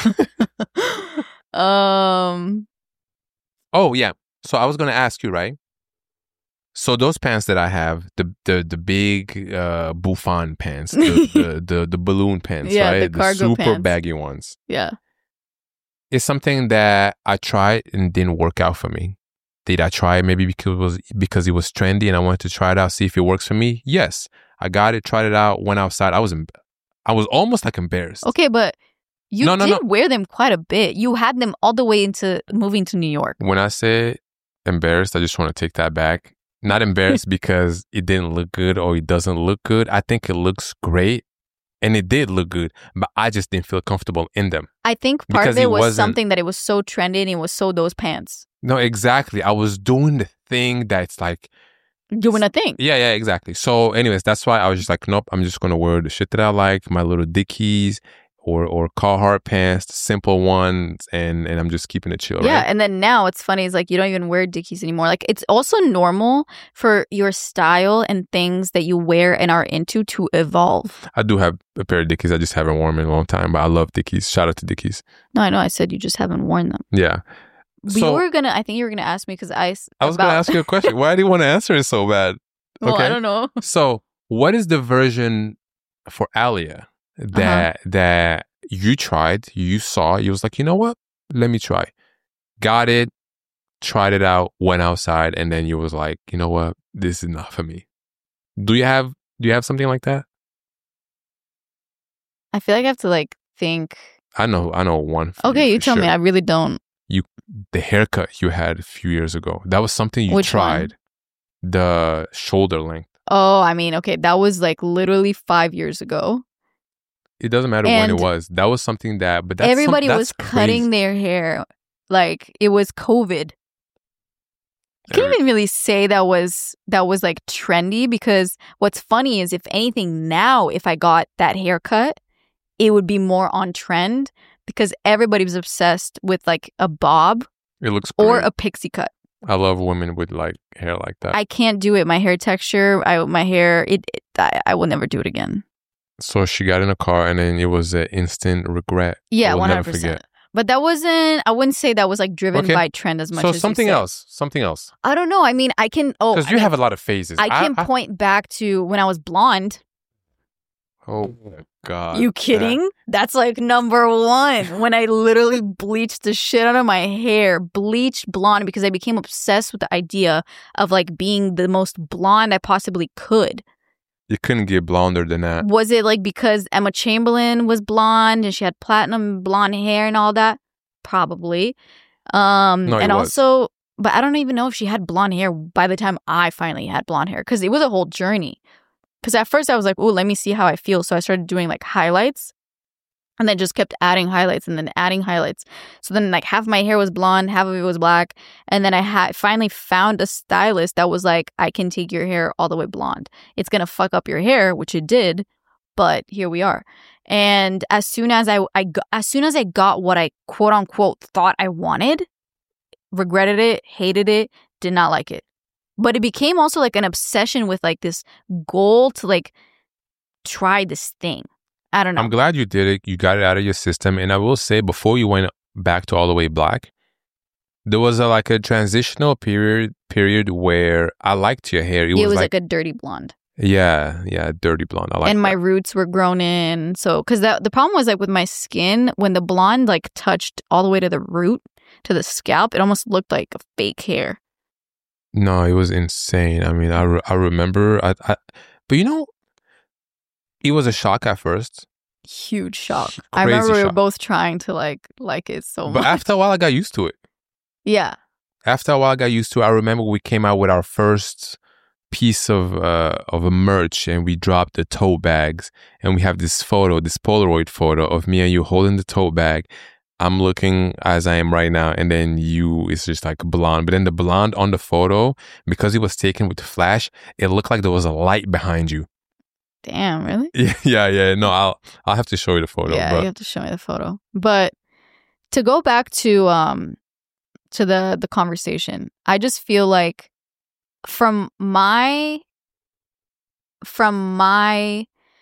um Oh, yeah. So I was going to ask you, right? So those pants that I have, the the the big uh, bouffant pants, the, the, the the balloon pants, Yeah, right? the cargo super pants. baggy ones. yeah. It's something that I tried and didn't work out for me. Did I try it maybe because it was because it was trendy and I wanted to try it out, see if it works for me? Yes, I got it, tried it out, went outside. I was em- I was almost like embarrassed. Okay, but you No, no, did no. wear them quite a bit. You had them all the way into moving to New York. When I say embarrassed, I just want to take that back. Not embarrassed because it didn't look good or it doesn't look good. I think it looks great and it did look good, but I just didn't feel comfortable in them. I think part Because of it it was wasn't- something that it was so trendy and it was so those pants. No, exactly. I was doing the thing that's like, Doing a thing. yeah, yeah, exactly. So anyways, that's why I was just like, nope, I'm just going to wear the shit that I like, my little Dickies or or Carhartt pants, simple ones, and, and I'm just keeping it chill, Yeah, right? and then now it's funny. It's like you don't even wear Dickies anymore. Like it's also normal for your style and things that you wear and are into to evolve. I do have a pair of Dickies. I just haven't worn them in a long time, but I love Dickies. Shout out to Dickies. No, I know. I said you just haven't worn them. Yeah. But So you were gonna. I think you were gonna ask me because I. s- I was about- going to ask you a question. Why do you want to answer it so bad? Well, okay. I don't know. So what is the version for Alia that Uh-huh. that you tried, you saw, you was like, you know what? Let me try. Got it, tried it out, went outside, and then you was like, you know what? This is not for me. Do you have do you have something like that? I feel like I have to like think. I know, I know one. for Okay, you for tell me. sure. I really don't. The haircut you had a few years ago. That was something you Which one? tried. The shoulder length. Oh, I mean, okay, that was like literally five years ago. It doesn't matter when And it was. That was something that, but that's Everybody some, was that's cutting crazy. their hair like it was COVID. You can't even really say that was that was like trendy, because what's funny is, if anything, now if I got that haircut, it would be more on trend, because everybody was obsessed with like a bob It looks or great. a pixie cut. I love women with like hair like that. I can't do it. My hair texture, I my hair, it, it I, I will never do it again. So she got in a car, and then it was an instant regret. Yeah, I will one never hundred percent. forget. But that wasn't, I wouldn't say that was like driven Okay. by trend as much So as you something said. else. Something else. I don't know. I mean, I can, oh, Because I you mean, have a lot of phases. I can point back to when I was blonde. Oh my god. You kidding? That's like number one. When I literally bleached the shit out of my hair, bleached blonde, because I became obsessed with the idea of like being the most blonde I possibly could. You couldn't get blonder than that. Was it like because Emma Chamberlain was blonde and she had platinum blonde hair and all that? Probably. Um, No, it and was. also, but I don't even know if she had blonde hair by the time I finally had blonde hair, because it was a whole journey. Because at first I was like, oh, let me see how I feel. So I started doing like highlights, and then just kept adding highlights and then adding highlights. So then like half my hair was blonde, half of it was black. And then I had finally found a stylist that was like, I can take your hair all the way blonde. It's going to fuck up your hair, which it did. But here we are. And as soon as I, I got, as soon as I got what I quote unquote thought I wanted, regretted it, hated it, did not like it. But it became also like an obsession with like this goal to like try this thing. I don't know. I'm glad you did it. You got it out of your system. And I will say, before you went back to all the way black, there was a, like a transitional period period where I liked your hair. It, it was, was like, like, a dirty blonde. yeah, yeah, dirty blonde. I like and my that. roots were grown in. So, because the problem was like with my skin, when the blonde like touched all the way to the root, to the scalp, it almost looked like a fake hair. No, it was insane. I mean, I, re- I remember, I, I, but you know, it was a shock at first. Huge shock. Crazy I remember we were shock. both trying to like like it so But much. after a while, I got used to it. yeah. After a while, I got used to it. I remember we came out with our first piece of uh, of a merch, and we dropped the tote bags, and we have this photo, this Polaroid photo of me and you holding the tote bag. I'm looking as I am right now, and then you, it's just like blonde. But then the blonde on the photo, because it was taken with the flash, it looked like there was a light behind you. Damn, really? Yeah, yeah, yeah. No, I'll I'll have to show you the photo. yeah, but you have to show me the photo. But to go back to um to the the conversation, I just feel like from my from my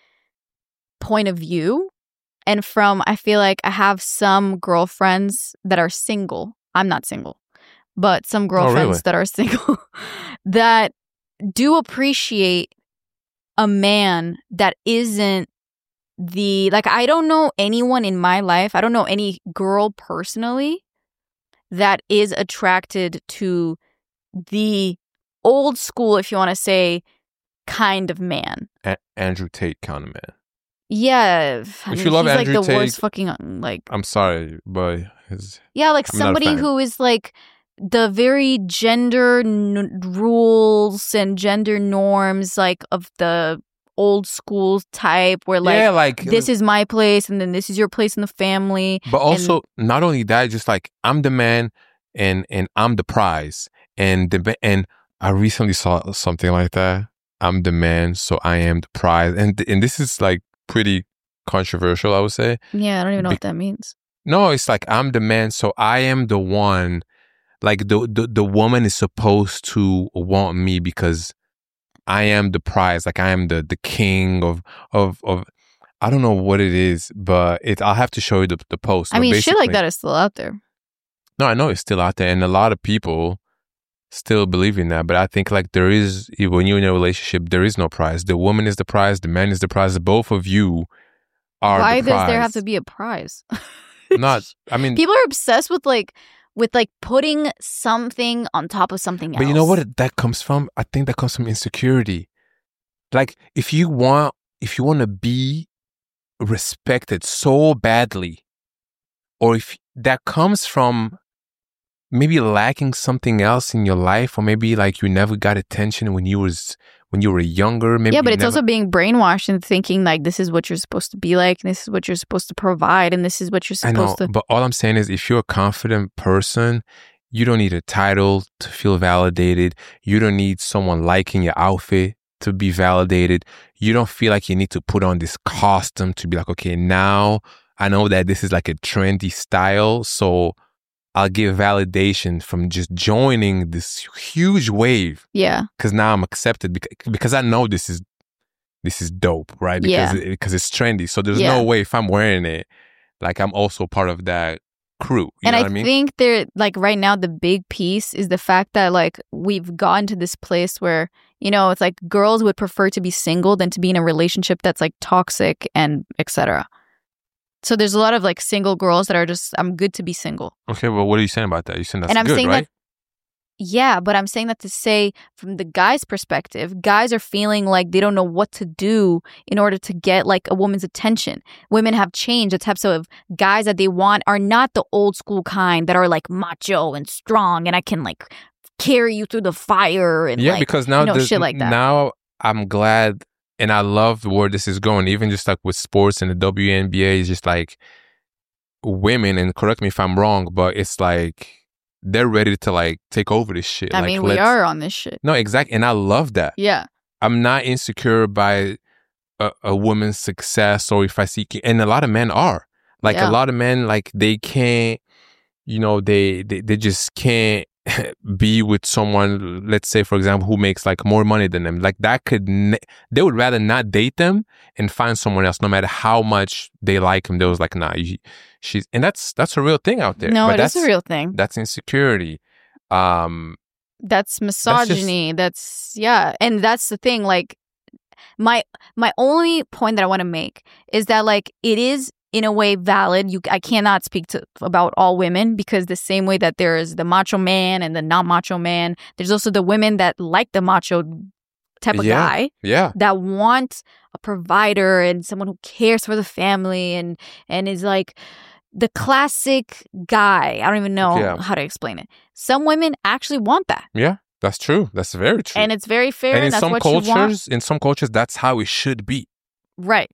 point of view, and from, I feel like I have some girlfriends that are single. I'm not single, but some girlfriends really? that are single that do appreciate a man that isn't the, like, I don't know anyone in my life, I don't know any girl personally that is attracted to the old school, if you want to say, kind of man. A- Andrew Tate kind of man. Yeah. I If mean, you love he's like Andrew the Tate- worst fucking, like, I'm sorry, but his, yeah, like I'm not a somebody fan. who is like the very gender n- rules and gender norms, like of the old school type, where like, yeah, like this is my place and then this is your place in the family. But also, not only that, just like I'm the man and and I'm the prize. And the and I recently saw something like that. I'm the man, so I am the prize. And and this is like pretty controversial, I would say. Yeah, I don't even know Be- what that means. No, it's like I'm the man, so I am the one. Like the the, the woman is supposed to want me because I am the prize. Like I am the the king of of of. I don't know what it is, but it. I'll have to show you the the post. I But mean, shit like basically- that is still out there. No, I know it's still out there, and a lot of people still believe in that. But I think like there is, when you're in a relationship, there is no prize. The woman is the prize. The man is the prize. Both of you are Why the does prize. there have to be a prize? Not. I mean, People are obsessed with like with like putting something on top of something else. but you know what that comes from? I think that comes from insecurity. Like if you want, if you want to be respected so badly, or if that comes from maybe lacking something else in your life, or maybe like you never got attention when you was when you were younger. Maybe yeah, but you it's never- also being brainwashed and thinking like this is what you're supposed to be like, and this is what you're supposed to provide, and this is what you're I know, supposed to. but all I'm saying is, if you're a confident person You don't need a title to feel validated. You don't need someone liking your outfit to be validated. You don't feel like you need to put on this costume to be like, okay, now I know that this is like a trendy style, so I'll get validation from just joining this huge wave. Yeah. Because now I'm accepted because, because I know this is this is dope, right? Because Yeah. it, because it's trendy. So there's Yeah. no way if I'm wearing it, like I'm also part of that crew. You And know I, what I mean? think there, like right now, the big piece is the fact that like we've gotten to this place where, you know, it's like girls would prefer to be single than to be in a relationship that's like toxic and et cetera. So there's a lot of like single girls that are just, I'm good to be single. Okay, well, what are you saying about that? You're saying that's And I'm good, saying right? that, yeah, but I'm saying that to say from the guy's perspective, guys are feeling like they don't know what to do in order to get like a woman's attention. Women have changed. The types of guys that they want are not the old school kind that are like macho and strong and I can like carry you through the fire and Yeah, like, because now you know, there's- shit like that. now I'm glad and I love where this is going. Even just like with sports and the W N B A is just like women, and correct me if I'm wrong, but it's like they're ready to like take over this shit. I like, mean, we let's- are on this shit. No, exactly, and I love that. Yeah. I'm not insecure by a, a woman's success, or if I see, and a lot of men are like Yeah. a lot of men, like they can't, you know, they they, they just can't be with someone, let's say, for example, who makes like more money than them. Like that could, ne- they would rather not date them and find someone else, no matter how much they like him. They was like, nah, you, she's, and that's that's a real thing out there. No, But it is that's, a real thing. That's insecurity. Um, That's misogyny. That's, yeah. And that's the thing. Like my my only point that I want to make is that like it is in a way valid. You I cannot speak to about all women because the same way that there is the macho man and the not macho man, there's also the women that like the macho type of Yeah. guy yeah, that want a provider and someone who cares for the family and and is like the classic guy. I don't even know Yeah. how to explain it. Some women actually want that. yeah, that's true. That's very true. And it's very fair. and in that's some what you want. cultures, in some cultures, that's how it should be. Right.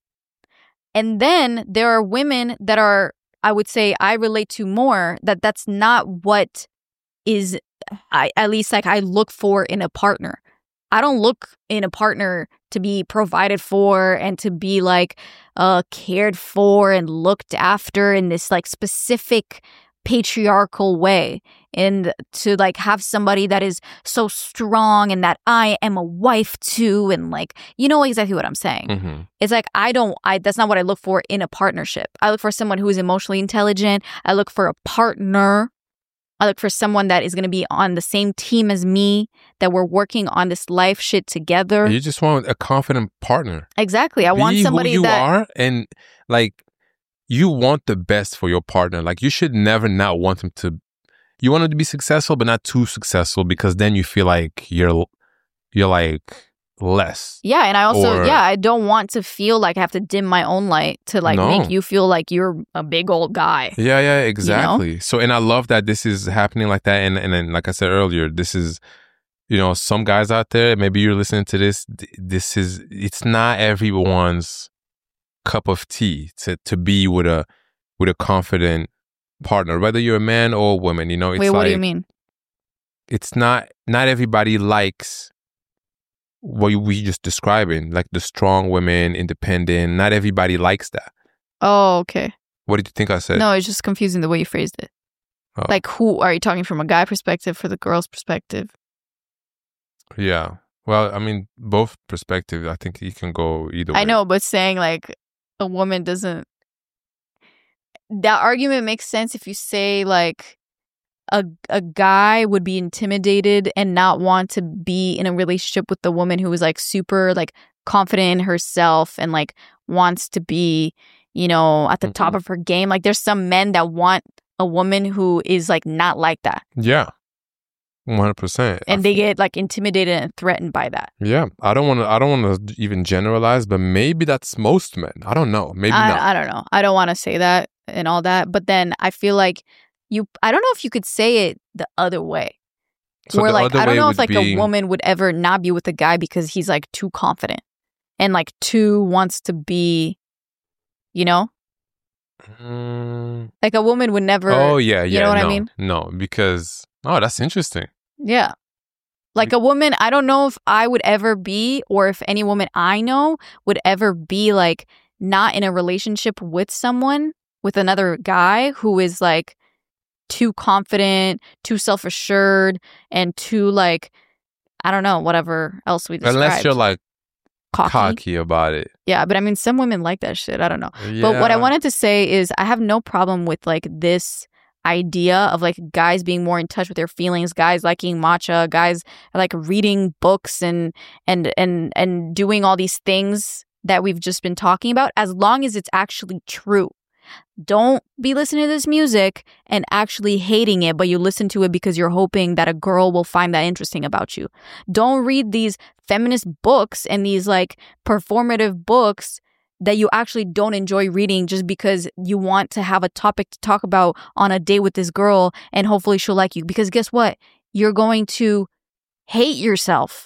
And then there are women that are, I would say, I relate to more that that's not what is, I at least like I look for in a partner. I don't look in a partner to be provided for and to be like uh, cared for and looked after in this like specific patriarchal way, and to like have somebody that is so strong and that I am a wife too, and like, you know exactly what I'm saying. hmm It's like I don't I that's not what I look for in a partnership. I look for someone who is emotionally intelligent. I look for a partner. I look for someone that is going to be on the same team as me, that we're working on this life shit together. You just want a confident partner. Exactly. I want Be somebody who you that are, and like you want the best for your partner. Like you should never not want them to. You want them to be successful, but not too successful, because then you feel like you're you're like less. Yeah, and I also Or- yeah, I don't want to feel like I have to dim my own light to like No. make you feel like you're a big old guy. Yeah, yeah, exactly. So, and I love that this is happening like that. And and then, like I said earlier, this is, you know, some guys out there. Maybe you're listening to this. th- This is it's not everyone's cup of tea to to be with a with a confident partner, whether you're a man or a woman. You know, it's Wait, like what do you mean? it's not not everybody likes what you- we just describing, like the strong women, independent. Not everybody likes that. Oh, okay. What did you think I said? No, it's just confusing the way you phrased it. Oh. Like, who are you talking from a guy perspective, for the girl's perspective? Yeah. Well, I mean, both perspectives. I think you can go either way. I know, but saying like a woman doesn't. That argument makes sense if you say like a a guy would be intimidated and not want to be in a relationship with the woman who is like super like confident in herself and like wants to be, you know, at the Mhm. top of her game. Like there's some men that want a woman who is like not like that, Yeah. one hundred percent. and they get like intimidated and threatened by that. Yeah. I don't want to, I don't want to even generalize, but maybe that's most men. I don't know. Maybe not. I, I don't know. I don't want to say that and all that, but then I feel like you. I don't know if you could say it the other way. So Where the like other I don't way know would if like be- a woman would ever not be with a guy because he's like too confident and like too wants to be, you know, Mm, like a woman would never. oh, yeah. Yeah. know what I no, mean? No, because Oh, that's interesting. Yeah. Like a woman, I don't know if I would ever be, or if any woman I know would ever be like not in a relationship with someone, with another guy who is like too confident, too self-assured, and too like, I don't know, whatever else we described. Unless you're like cocky. cocky about it. Yeah, but I mean, some women like that shit. I don't know. Yeah. But what I wanted to say is I have no problem with like this idea of like guys being more in touch with their feelings, guys liking matcha, guys like reading books and and and and doing all these things that we've just been talking about, as long as it's actually true. Don't be listening to this music and actually hating it, but you listen to it because you're hoping that a girl will find that interesting about you. Don't read these feminist books and these like performative books that you actually don't enjoy reading just because you want to have a topic to talk about on a date with this girl and hopefully she'll like you. Because guess what? You're going to hate yourself.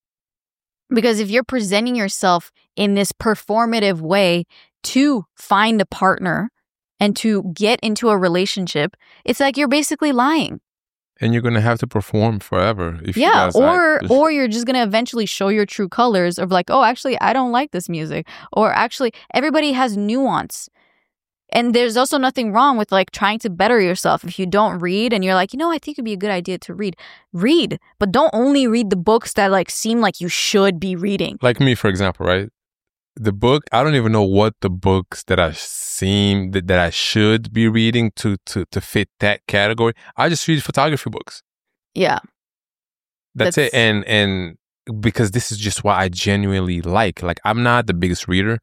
Because if you're presenting yourself in this performative way to find a partner and to get into a relationship, it's like you're basically lying. And you're going to have to perform forever. If Yeah, you guys or act- or you're just going to eventually show your true colors of like, oh, actually, I don't like this music. Or actually, everybody has nuance. And there's also nothing wrong with like trying to better yourself. If you don't read and you're like, you know, I think it'd be a good idea to read. Read, but don't only read the books that like seem like you should be reading. Like me, for example, right? The book, I don't even know what the books that I seem that, that I should be reading to, to to fit that category. I just read photography books. Yeah. That's, That's- it. And and because this is just what I genuinely like. Like I'm not the biggest reader.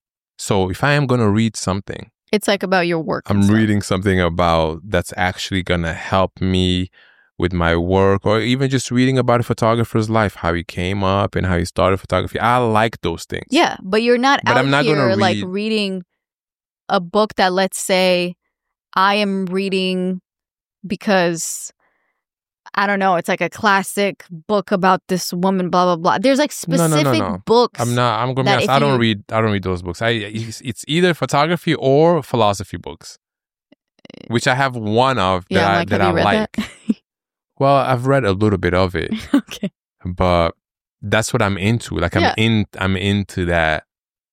So if I am gonna read something, It's like about your work. and I'm stuff. reading something about that's actually gonna help me with my work, or even just reading about a photographer's life, how he came up and how he started photography. I like those things. Yeah, but you're not But out I'm not here gonna like read- reading a book that, let's say, I am reading because, I don't know, it's like a classic book about this woman, blah, blah, blah. There's like No, no, no, specific no. books. I'm not. I'm gonna be that honest. if I don't you- read. I don't read those books. I. It's, it's either photography or philosophy books, which I have one of that Yeah, I'm I like, that have I you read like. that? Well, I've read a little bit of it, Okay. but that's what I'm into. Like I'm Yeah. in. I'm into that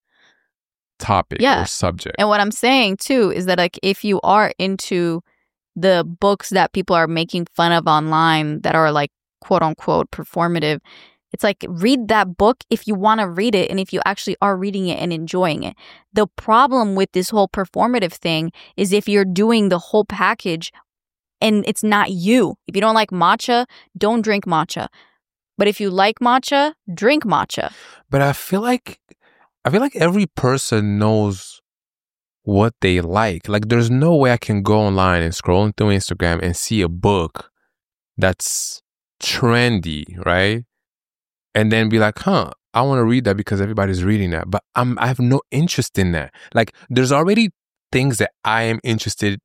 topic Yeah. or subject. And what I'm saying too is that like if you are into the books that people are making fun of online that are like quote unquote performative, it's like read that book if you want to read it and if you actually are reading it and enjoying it. The problem with this whole performative thing is if you're doing the whole package and it's not you. If you don't like matcha, don't drink matcha. But if you like matcha, drink matcha. But I feel like I feel like every person knows what they like. Like there's no way I can go online and scroll through Instagram and see a book that's trendy, right? And then be like, huh, I want to read that because everybody's reading that. But I'm I have no interest in that. Like there's already things that I am interested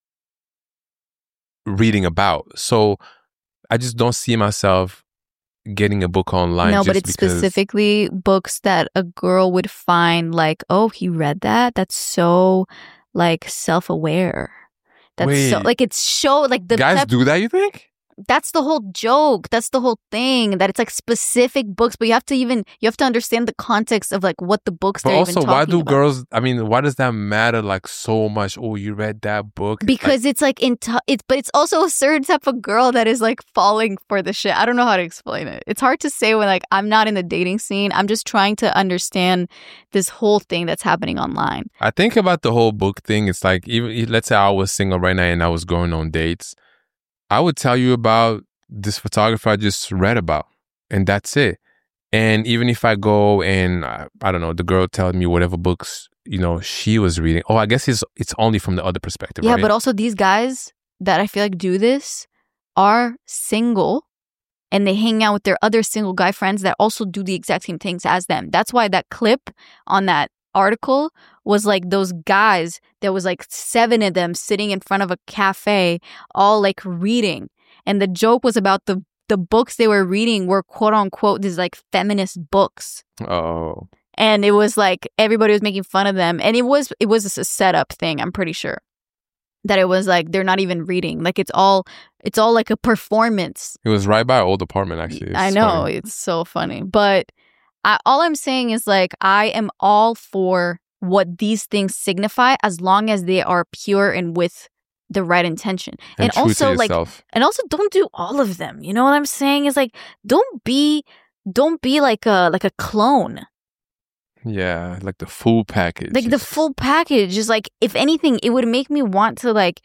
reading about. So I just don't see myself getting a book online. No, just but it's because, specifically books that a girl would find like, oh, he read that? That's so like self-aware. That's so Wait. like it's so like the guys type- do that, you think? that's the whole joke. That's the whole thing. That it's like specific books, but you have to even you have to understand the context of like what the books But they're also, even why talking do about. girls? I mean, why does that matter like so much? Oh, you read that book Because it's like in t- it's but it's also a certain type of girl that is like falling for the shit. I don't know how to explain it. It's hard to say when like I'm not in the dating scene. I'm just trying to understand this whole thing that's happening online. I think about the whole book thing. It's like even let's say I was single right now and I was going on dates. I would tell you about this photographer I just read about, and that's it. And even if I go and I, I don't know, the girl tells me whatever books you know she was reading. Oh, I guess it's it's only from the other perspective. Yeah, right? but also these guys that I feel like do this are single and they hang out with their other single guy friends that also do the exact same things as them. That's why that clip on that article was like those guys, there was like seven of them sitting in front of a cafe all like reading. And the joke was about the the books they were reading were quote unquote these like feminist books. oh, And it was like everybody was making fun of them. And it was it was a setup thing, I'm pretty sure. That it was like they're not even reading. Like it's all it's all like a performance. It was right by our old apartment, actually. It's I know. funny. It's so funny. But I, all I'm saying is like, I am all for what these things signify as long as they are pure and with the right intention. And, And, true also to like, yourself. and also don't do all of them. You know what I'm saying? Is like, don't be, don't be like a, like a clone. Yeah, like the full package. Like the It's- full package is like, if anything, it would make me want to like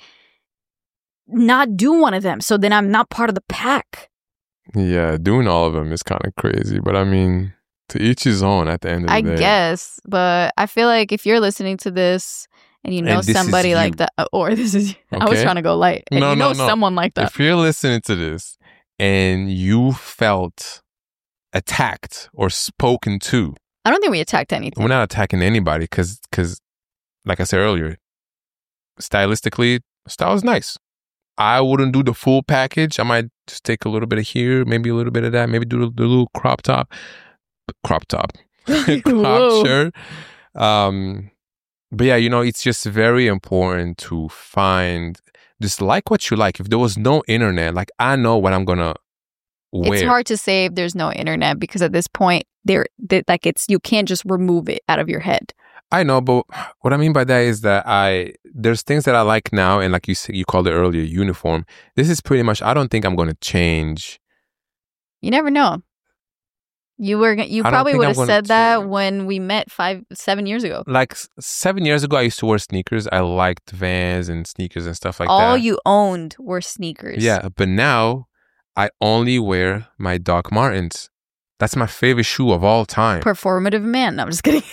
not do one of them. So then I'm not part of the pack. Yeah, doing all of them is kind of crazy. But I mean, to each his own at the end of the I day. guess. But I feel like if you're listening to this and you know And this is somebody you. like that, or this is, I was Okay. trying to go light. And No, you no, know no. someone like that. If you're listening to this and you felt attacked or spoken to, I don't think we attacked anything. we're not attacking anybody because, because, like I said earlier, stylistically, style is nice. I wouldn't do the full package. I might just take a little bit of here, maybe a little bit of that, maybe do the, the little crop top, crop top, crop Whoa. shirt. Um, but yeah, you know, it's just very important to find, just like what you like. If there was no internet, like I know what I'm gonna wear. It's hard to say if there's no internet because at this point, there, there, like it's you can't just remove it out of your head. I know, but what I mean by that is that I there's things that I like now, and like you said, you called it earlier, uniform. This is pretty much. I don't think I'm going to change. You never know. You were g- you I don't probably think would I'm have gonna said that change. when we met five seven years ago. Like s- seven years ago, I used to wear sneakers. I liked Vans and sneakers and stuff like All that. you owned were sneakers. Yeah, but now I only wear my Doc Martens. That's my favorite shoe of all time. Performative man. No, I'm just kidding.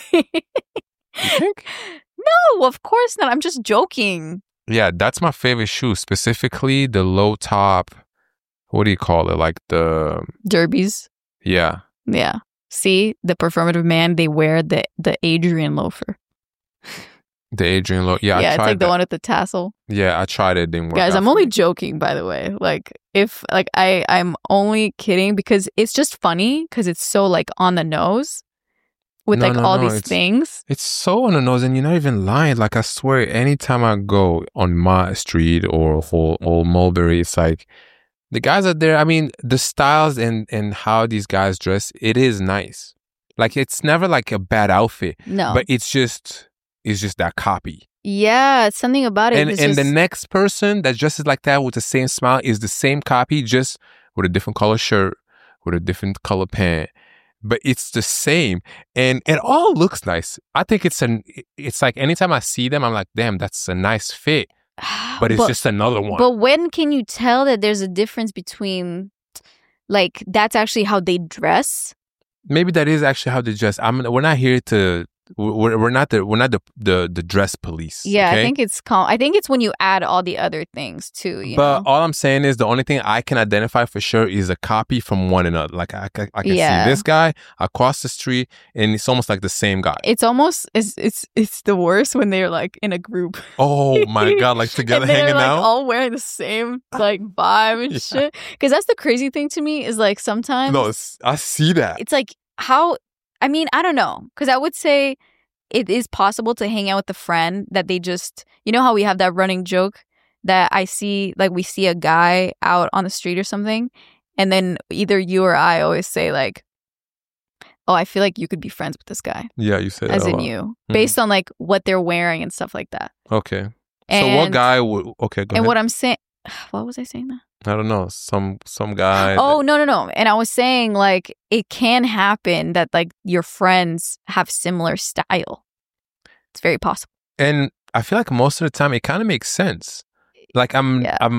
You think? No, of course not. I'm just joking. Yeah, that's my favorite shoe. Specifically, the low top. What do you call it? Like the Derbies. yeah. Yeah. See, the performative man, they wear the the Adrian loafer. The Adrian Low. Yeah, Yeah, I it's tried like the that. one with the tassel. Yeah, I tried it. it didn't work. Guys, out I'm for only me. joking, by the way. Like, if, like, I, I'm only kidding because it's just funny because it's so, like, on the nose with, No, like, no, all no, these it's- things. It's so on the nose, and you're not even lying. Like I swear, anytime I go on my street or or, or Mulberry, it's like the guys out there. I mean, the styles and and how these guys dress, it is nice. Like it's never like a bad outfit, No. but it's just it's just that copy. yeah, it's something about it. And It's and just, the next person that dresses like that with the same smile is the same copy, just with a different color shirt, with a different color pant. But it's the same, and it all looks nice. I think it's an. It's like anytime I see them, I'm like, damn, that's a nice fit. But it's just another one. But when can you tell that there's a difference between, like, that's actually how they dress? Maybe that is actually how they dress. I'm. We're not here to. We're, we're not the. We're not the the, the dress police. Yeah, okay? I think it's com- I think it's when you add all the other things too. You But know? all I'm saying is the only thing I can identify for sure is a copy from one another. Like I, I, I can Yeah. see this guy across the street, and it's almost like the same guy. It's almost it's it's it's the worst when they're like in a group. Oh my god! Like together and they're hanging like out. all wearing the same like vibe and Yeah. shit. Because that's the crazy thing to me is like sometimes No, it's, I see that. it's like how I mean I don't know because I would say it is possible to hang out with a friend that they just you know how we have that running joke that I see like we see a guy out on the street or something and then either you or I always say like oh I feel like you could be friends with this guy Yeah, you said as that a in lot. you based on like what they're wearing and stuff like that. Okay. so And, what guy would? Okay, go and ahead. what I'm saying what was I saying now? I don't know. Some some guy. Oh, no, no, no. And I was saying, like, it can happen that, like, your friends have similar style. It's very possible. And I feel like most of the time it kind of makes sense. Like I'm, Yeah. I'm.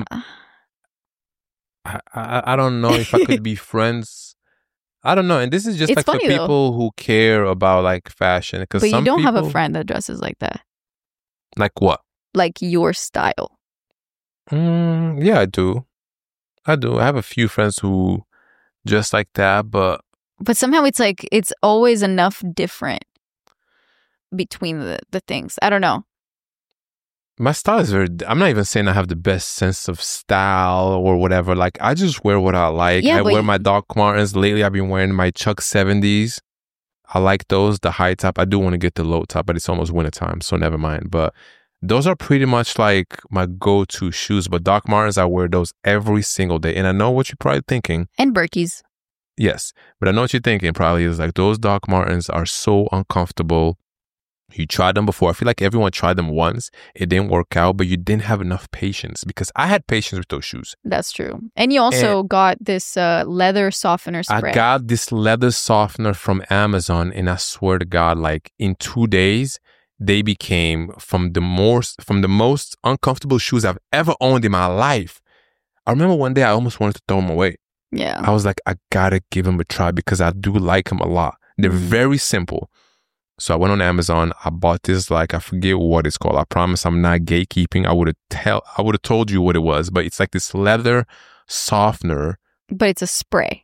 I, I I don't know if I could be friends. I don't know. And this is just It's like for funny, though. people who care about like fashion. Because But you some don't have a people- friend that dresses like that. Like what? Like your style. Mm, yeah, I do. I do. I have a few friends who just like that, but But somehow it's like, it's always enough different between the, the things. I don't know. my style is very. I'm not even saying I have the best sense of style or whatever. Like I just wear what I like. Yeah, I but wear y- my Doc Martens. Lately, I've been wearing my Chuck seventies. I like those. The high top. I do want to get the low top, but it's almost wintertime, so never mind. But Those are pretty much like my go-to shoes. But Doc Martens, I wear those every single day. And I know what you're probably thinking. And Birkies. Yes. But I know what you're thinking probably is like those Doc Martens are so uncomfortable. You tried them before. I feel like everyone tried them once. It didn't work out, but you didn't have enough patience because I had patience with those shoes. That's true. And you also and got this uh, leather softener spray. I got this leather softener from Amazon, and I swear to God, like in two days, they became from the most from the most uncomfortable shoes I've ever owned in my life. I remember one day I almost wanted to throw them away. Yeah. I was like, I gotta give them a try because I do like them a lot. They're mm-hmm. very simple. So I went on Amazon. I bought this, like, I forget what it's called. I promise I'm not gatekeeping. I would have tell I would have told you what it was, but it's like this leather softener. But it's a spray.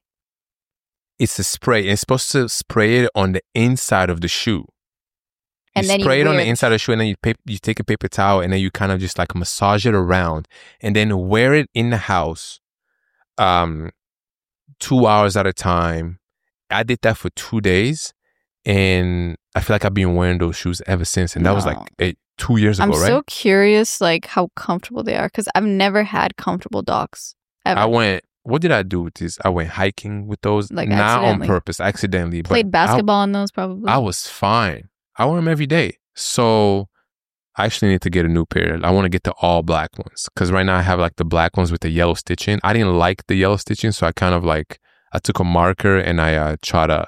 It's a spray. And it's supposed to spray it on the inside of the shoe. And you then spray you it on the it. inside of the shoe, and then you pap- you take a paper towel, and then you kind of just like massage it around, and then wear it in the house, um, two hours at a time. I did that for two days, and I feel like I've been wearing those shoes ever since, and that no. was like eight, two years ago, I'm right? I'm so curious, like how comfortable they are, because I've never had comfortable Docs ever. I went. What did I do with these? I went hiking with those, like not on purpose, accidentally. Played but basketball I, in those, probably. I was fine. I wear them every day. So I actually need to get a new pair. I want to get the all black ones because right now I have like the black ones with the yellow stitching. I didn't like the yellow stitching, so I kind of like, I took a marker and I uh, try to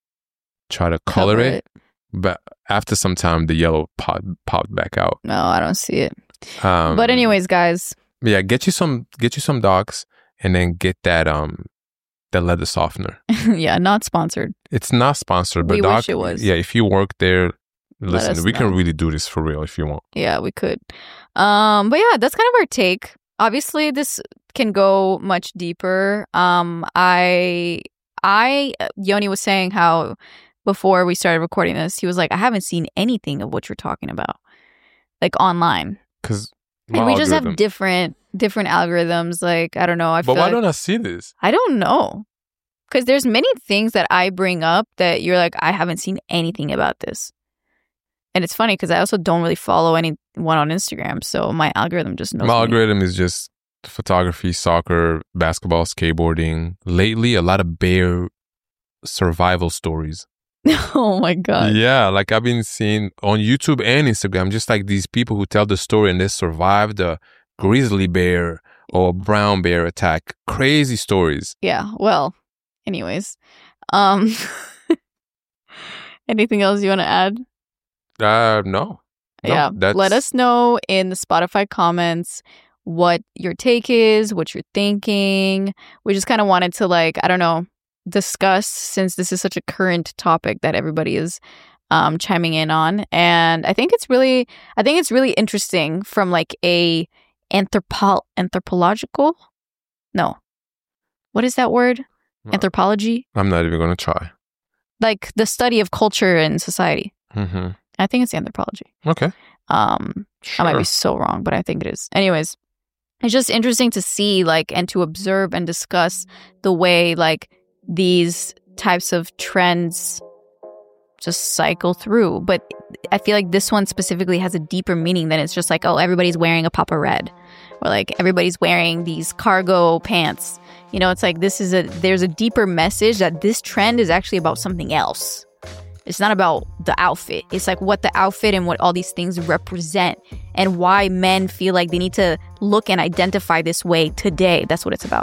try to color Cover it. it. But after some time, the yellow popped, popped back out. No, I don't see it. Um, but anyways, guys. Yeah, get you some, get you some Docs and then get that um the leather softener. Yeah, not sponsored. It's not sponsored, but we Doc, wish it was. Yeah, if you work there, listen, we know. can really do this for real if you want. Yeah, we could. Um, but yeah, that's kind of our take. Obviously, this can go much deeper. Um, I, I, Yoni was saying how before we started recording this, he was like, I haven't seen anything of what you're talking about, like online. Because and we just have different different algorithms. Like, I don't know. I but feel why like, don't I see this? I don't know. Because there's many things that I bring up that you're like, I haven't seen anything about this. And it's funny because I also don't really follow anyone on Instagram. So my algorithm just knows My me. algorithm is just photography, soccer, basketball, skateboarding. Lately, a lot of bear survival stories. Oh my God. Yeah, like I've been seeing on YouTube and Instagram, just like these people who tell the story and they survived a grizzly bear or brown bear attack. Crazy stories. Yeah. Well, anyways. Um, anything else you want to add? Uh, no. no yeah. that's... Let us know in the Spotify comments what your take is, what you're thinking. We just kind of wanted to, like, I don't know, discuss, since this is such a current topic that everybody is um, chiming in on. And I think it's really, I think it's really interesting from like a anthropo- anthropological, no, what is that word? No. Anthropology? I'm not even going to try. Like the study of culture and society. Mm-hmm. I think it's anthropology. Okay. Um, sure. I might be so wrong, but I think it is. Anyways, it's just interesting to see, like, and to observe and discuss the way, like, these types of trends just cycle through. But I feel like this one specifically has a deeper meaning than it's just like, oh, everybody's wearing a Papa Red, or like everybody's wearing these cargo pants. You know, it's like this is a, there's a deeper message that this trend is actually about something else. It's not about the outfit. It's like what the outfit and what all these things represent and why men feel like they need to look and identify this way today. That's what it's about.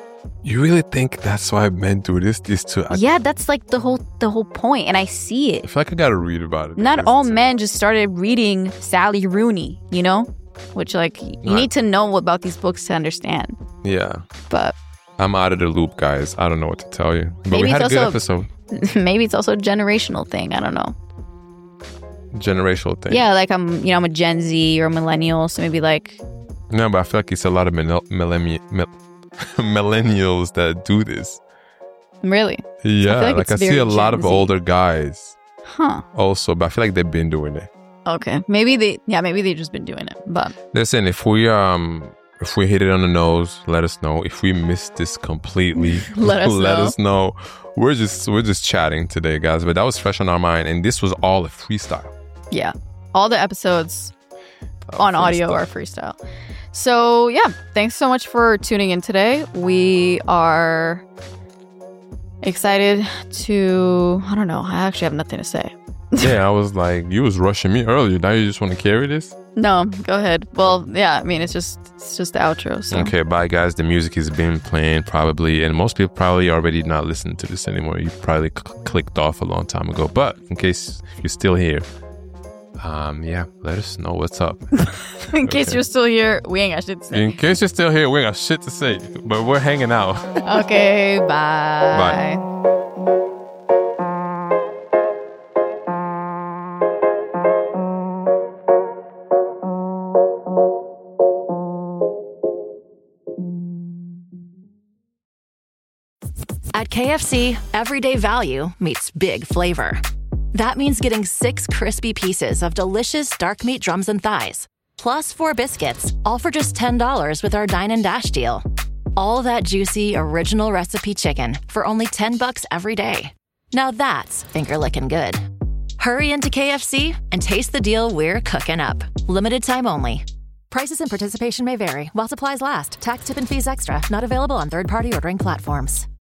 You really think that's why men do this? This too? I, yeah, that's like the whole the whole point, and I see it. I feel like I gotta read about it. Not all men just started reading Sally Rooney, you know, which like you right. need to know about these books to understand. Yeah, but I'm out of the loop, guys. I don't know what to tell you. But maybe we had a also, good episode. Maybe it's also a generational thing. I don't know. Generational thing. Yeah, like I'm, you know, I'm a Gen Z or a millennial, so maybe like. No, but I feel like it's a lot of millennial. Mil- millennials that do this. Really? Yeah, I like, like I see a lot Gen of Z. older guys. Huh. Also, but I feel like they've been doing it. Okay. Maybe they yeah, maybe they've just been doing it. But listen, if we um if we hit it on the nose, let us know. If we missed this completely, let us let know. us know. We're just we're just chatting today, guys. But that was fresh on our mind, and this was all a freestyle. Yeah. All the episodes on audio or freestyle. So yeah, thanks so much for tuning in today. We are excited to, I don't know, I actually have nothing to say. Yeah, I was like, you was rushing me earlier. Now you just want to carry this? No, go ahead. Well, yeah, I mean, it's just it's just the outro. So. Okay, bye guys. The music has been playing probably, and most people probably already not listening to this anymore. You probably cl- clicked off a long time ago. But in case you're still here, um, yeah, let us know what's up. In case okay. you're still here, we ain't got shit to say. In case you're still here, we ain't got shit to say, but we're hanging out. Okay, bye. Bye. At K F C, everyday value meets big flavor. That means getting six crispy pieces of delicious dark meat drums and thighs, plus four biscuits, all for just ten dollars with our Dine and Dash deal. All that juicy, original recipe chicken for only ten bucks every day. Now that's finger-licking good. Hurry into K F C and taste the deal we're cooking up. Limited time only. Prices and participation may vary while supplies last. Tax, tip, and fees extra. Not available on third-party ordering platforms.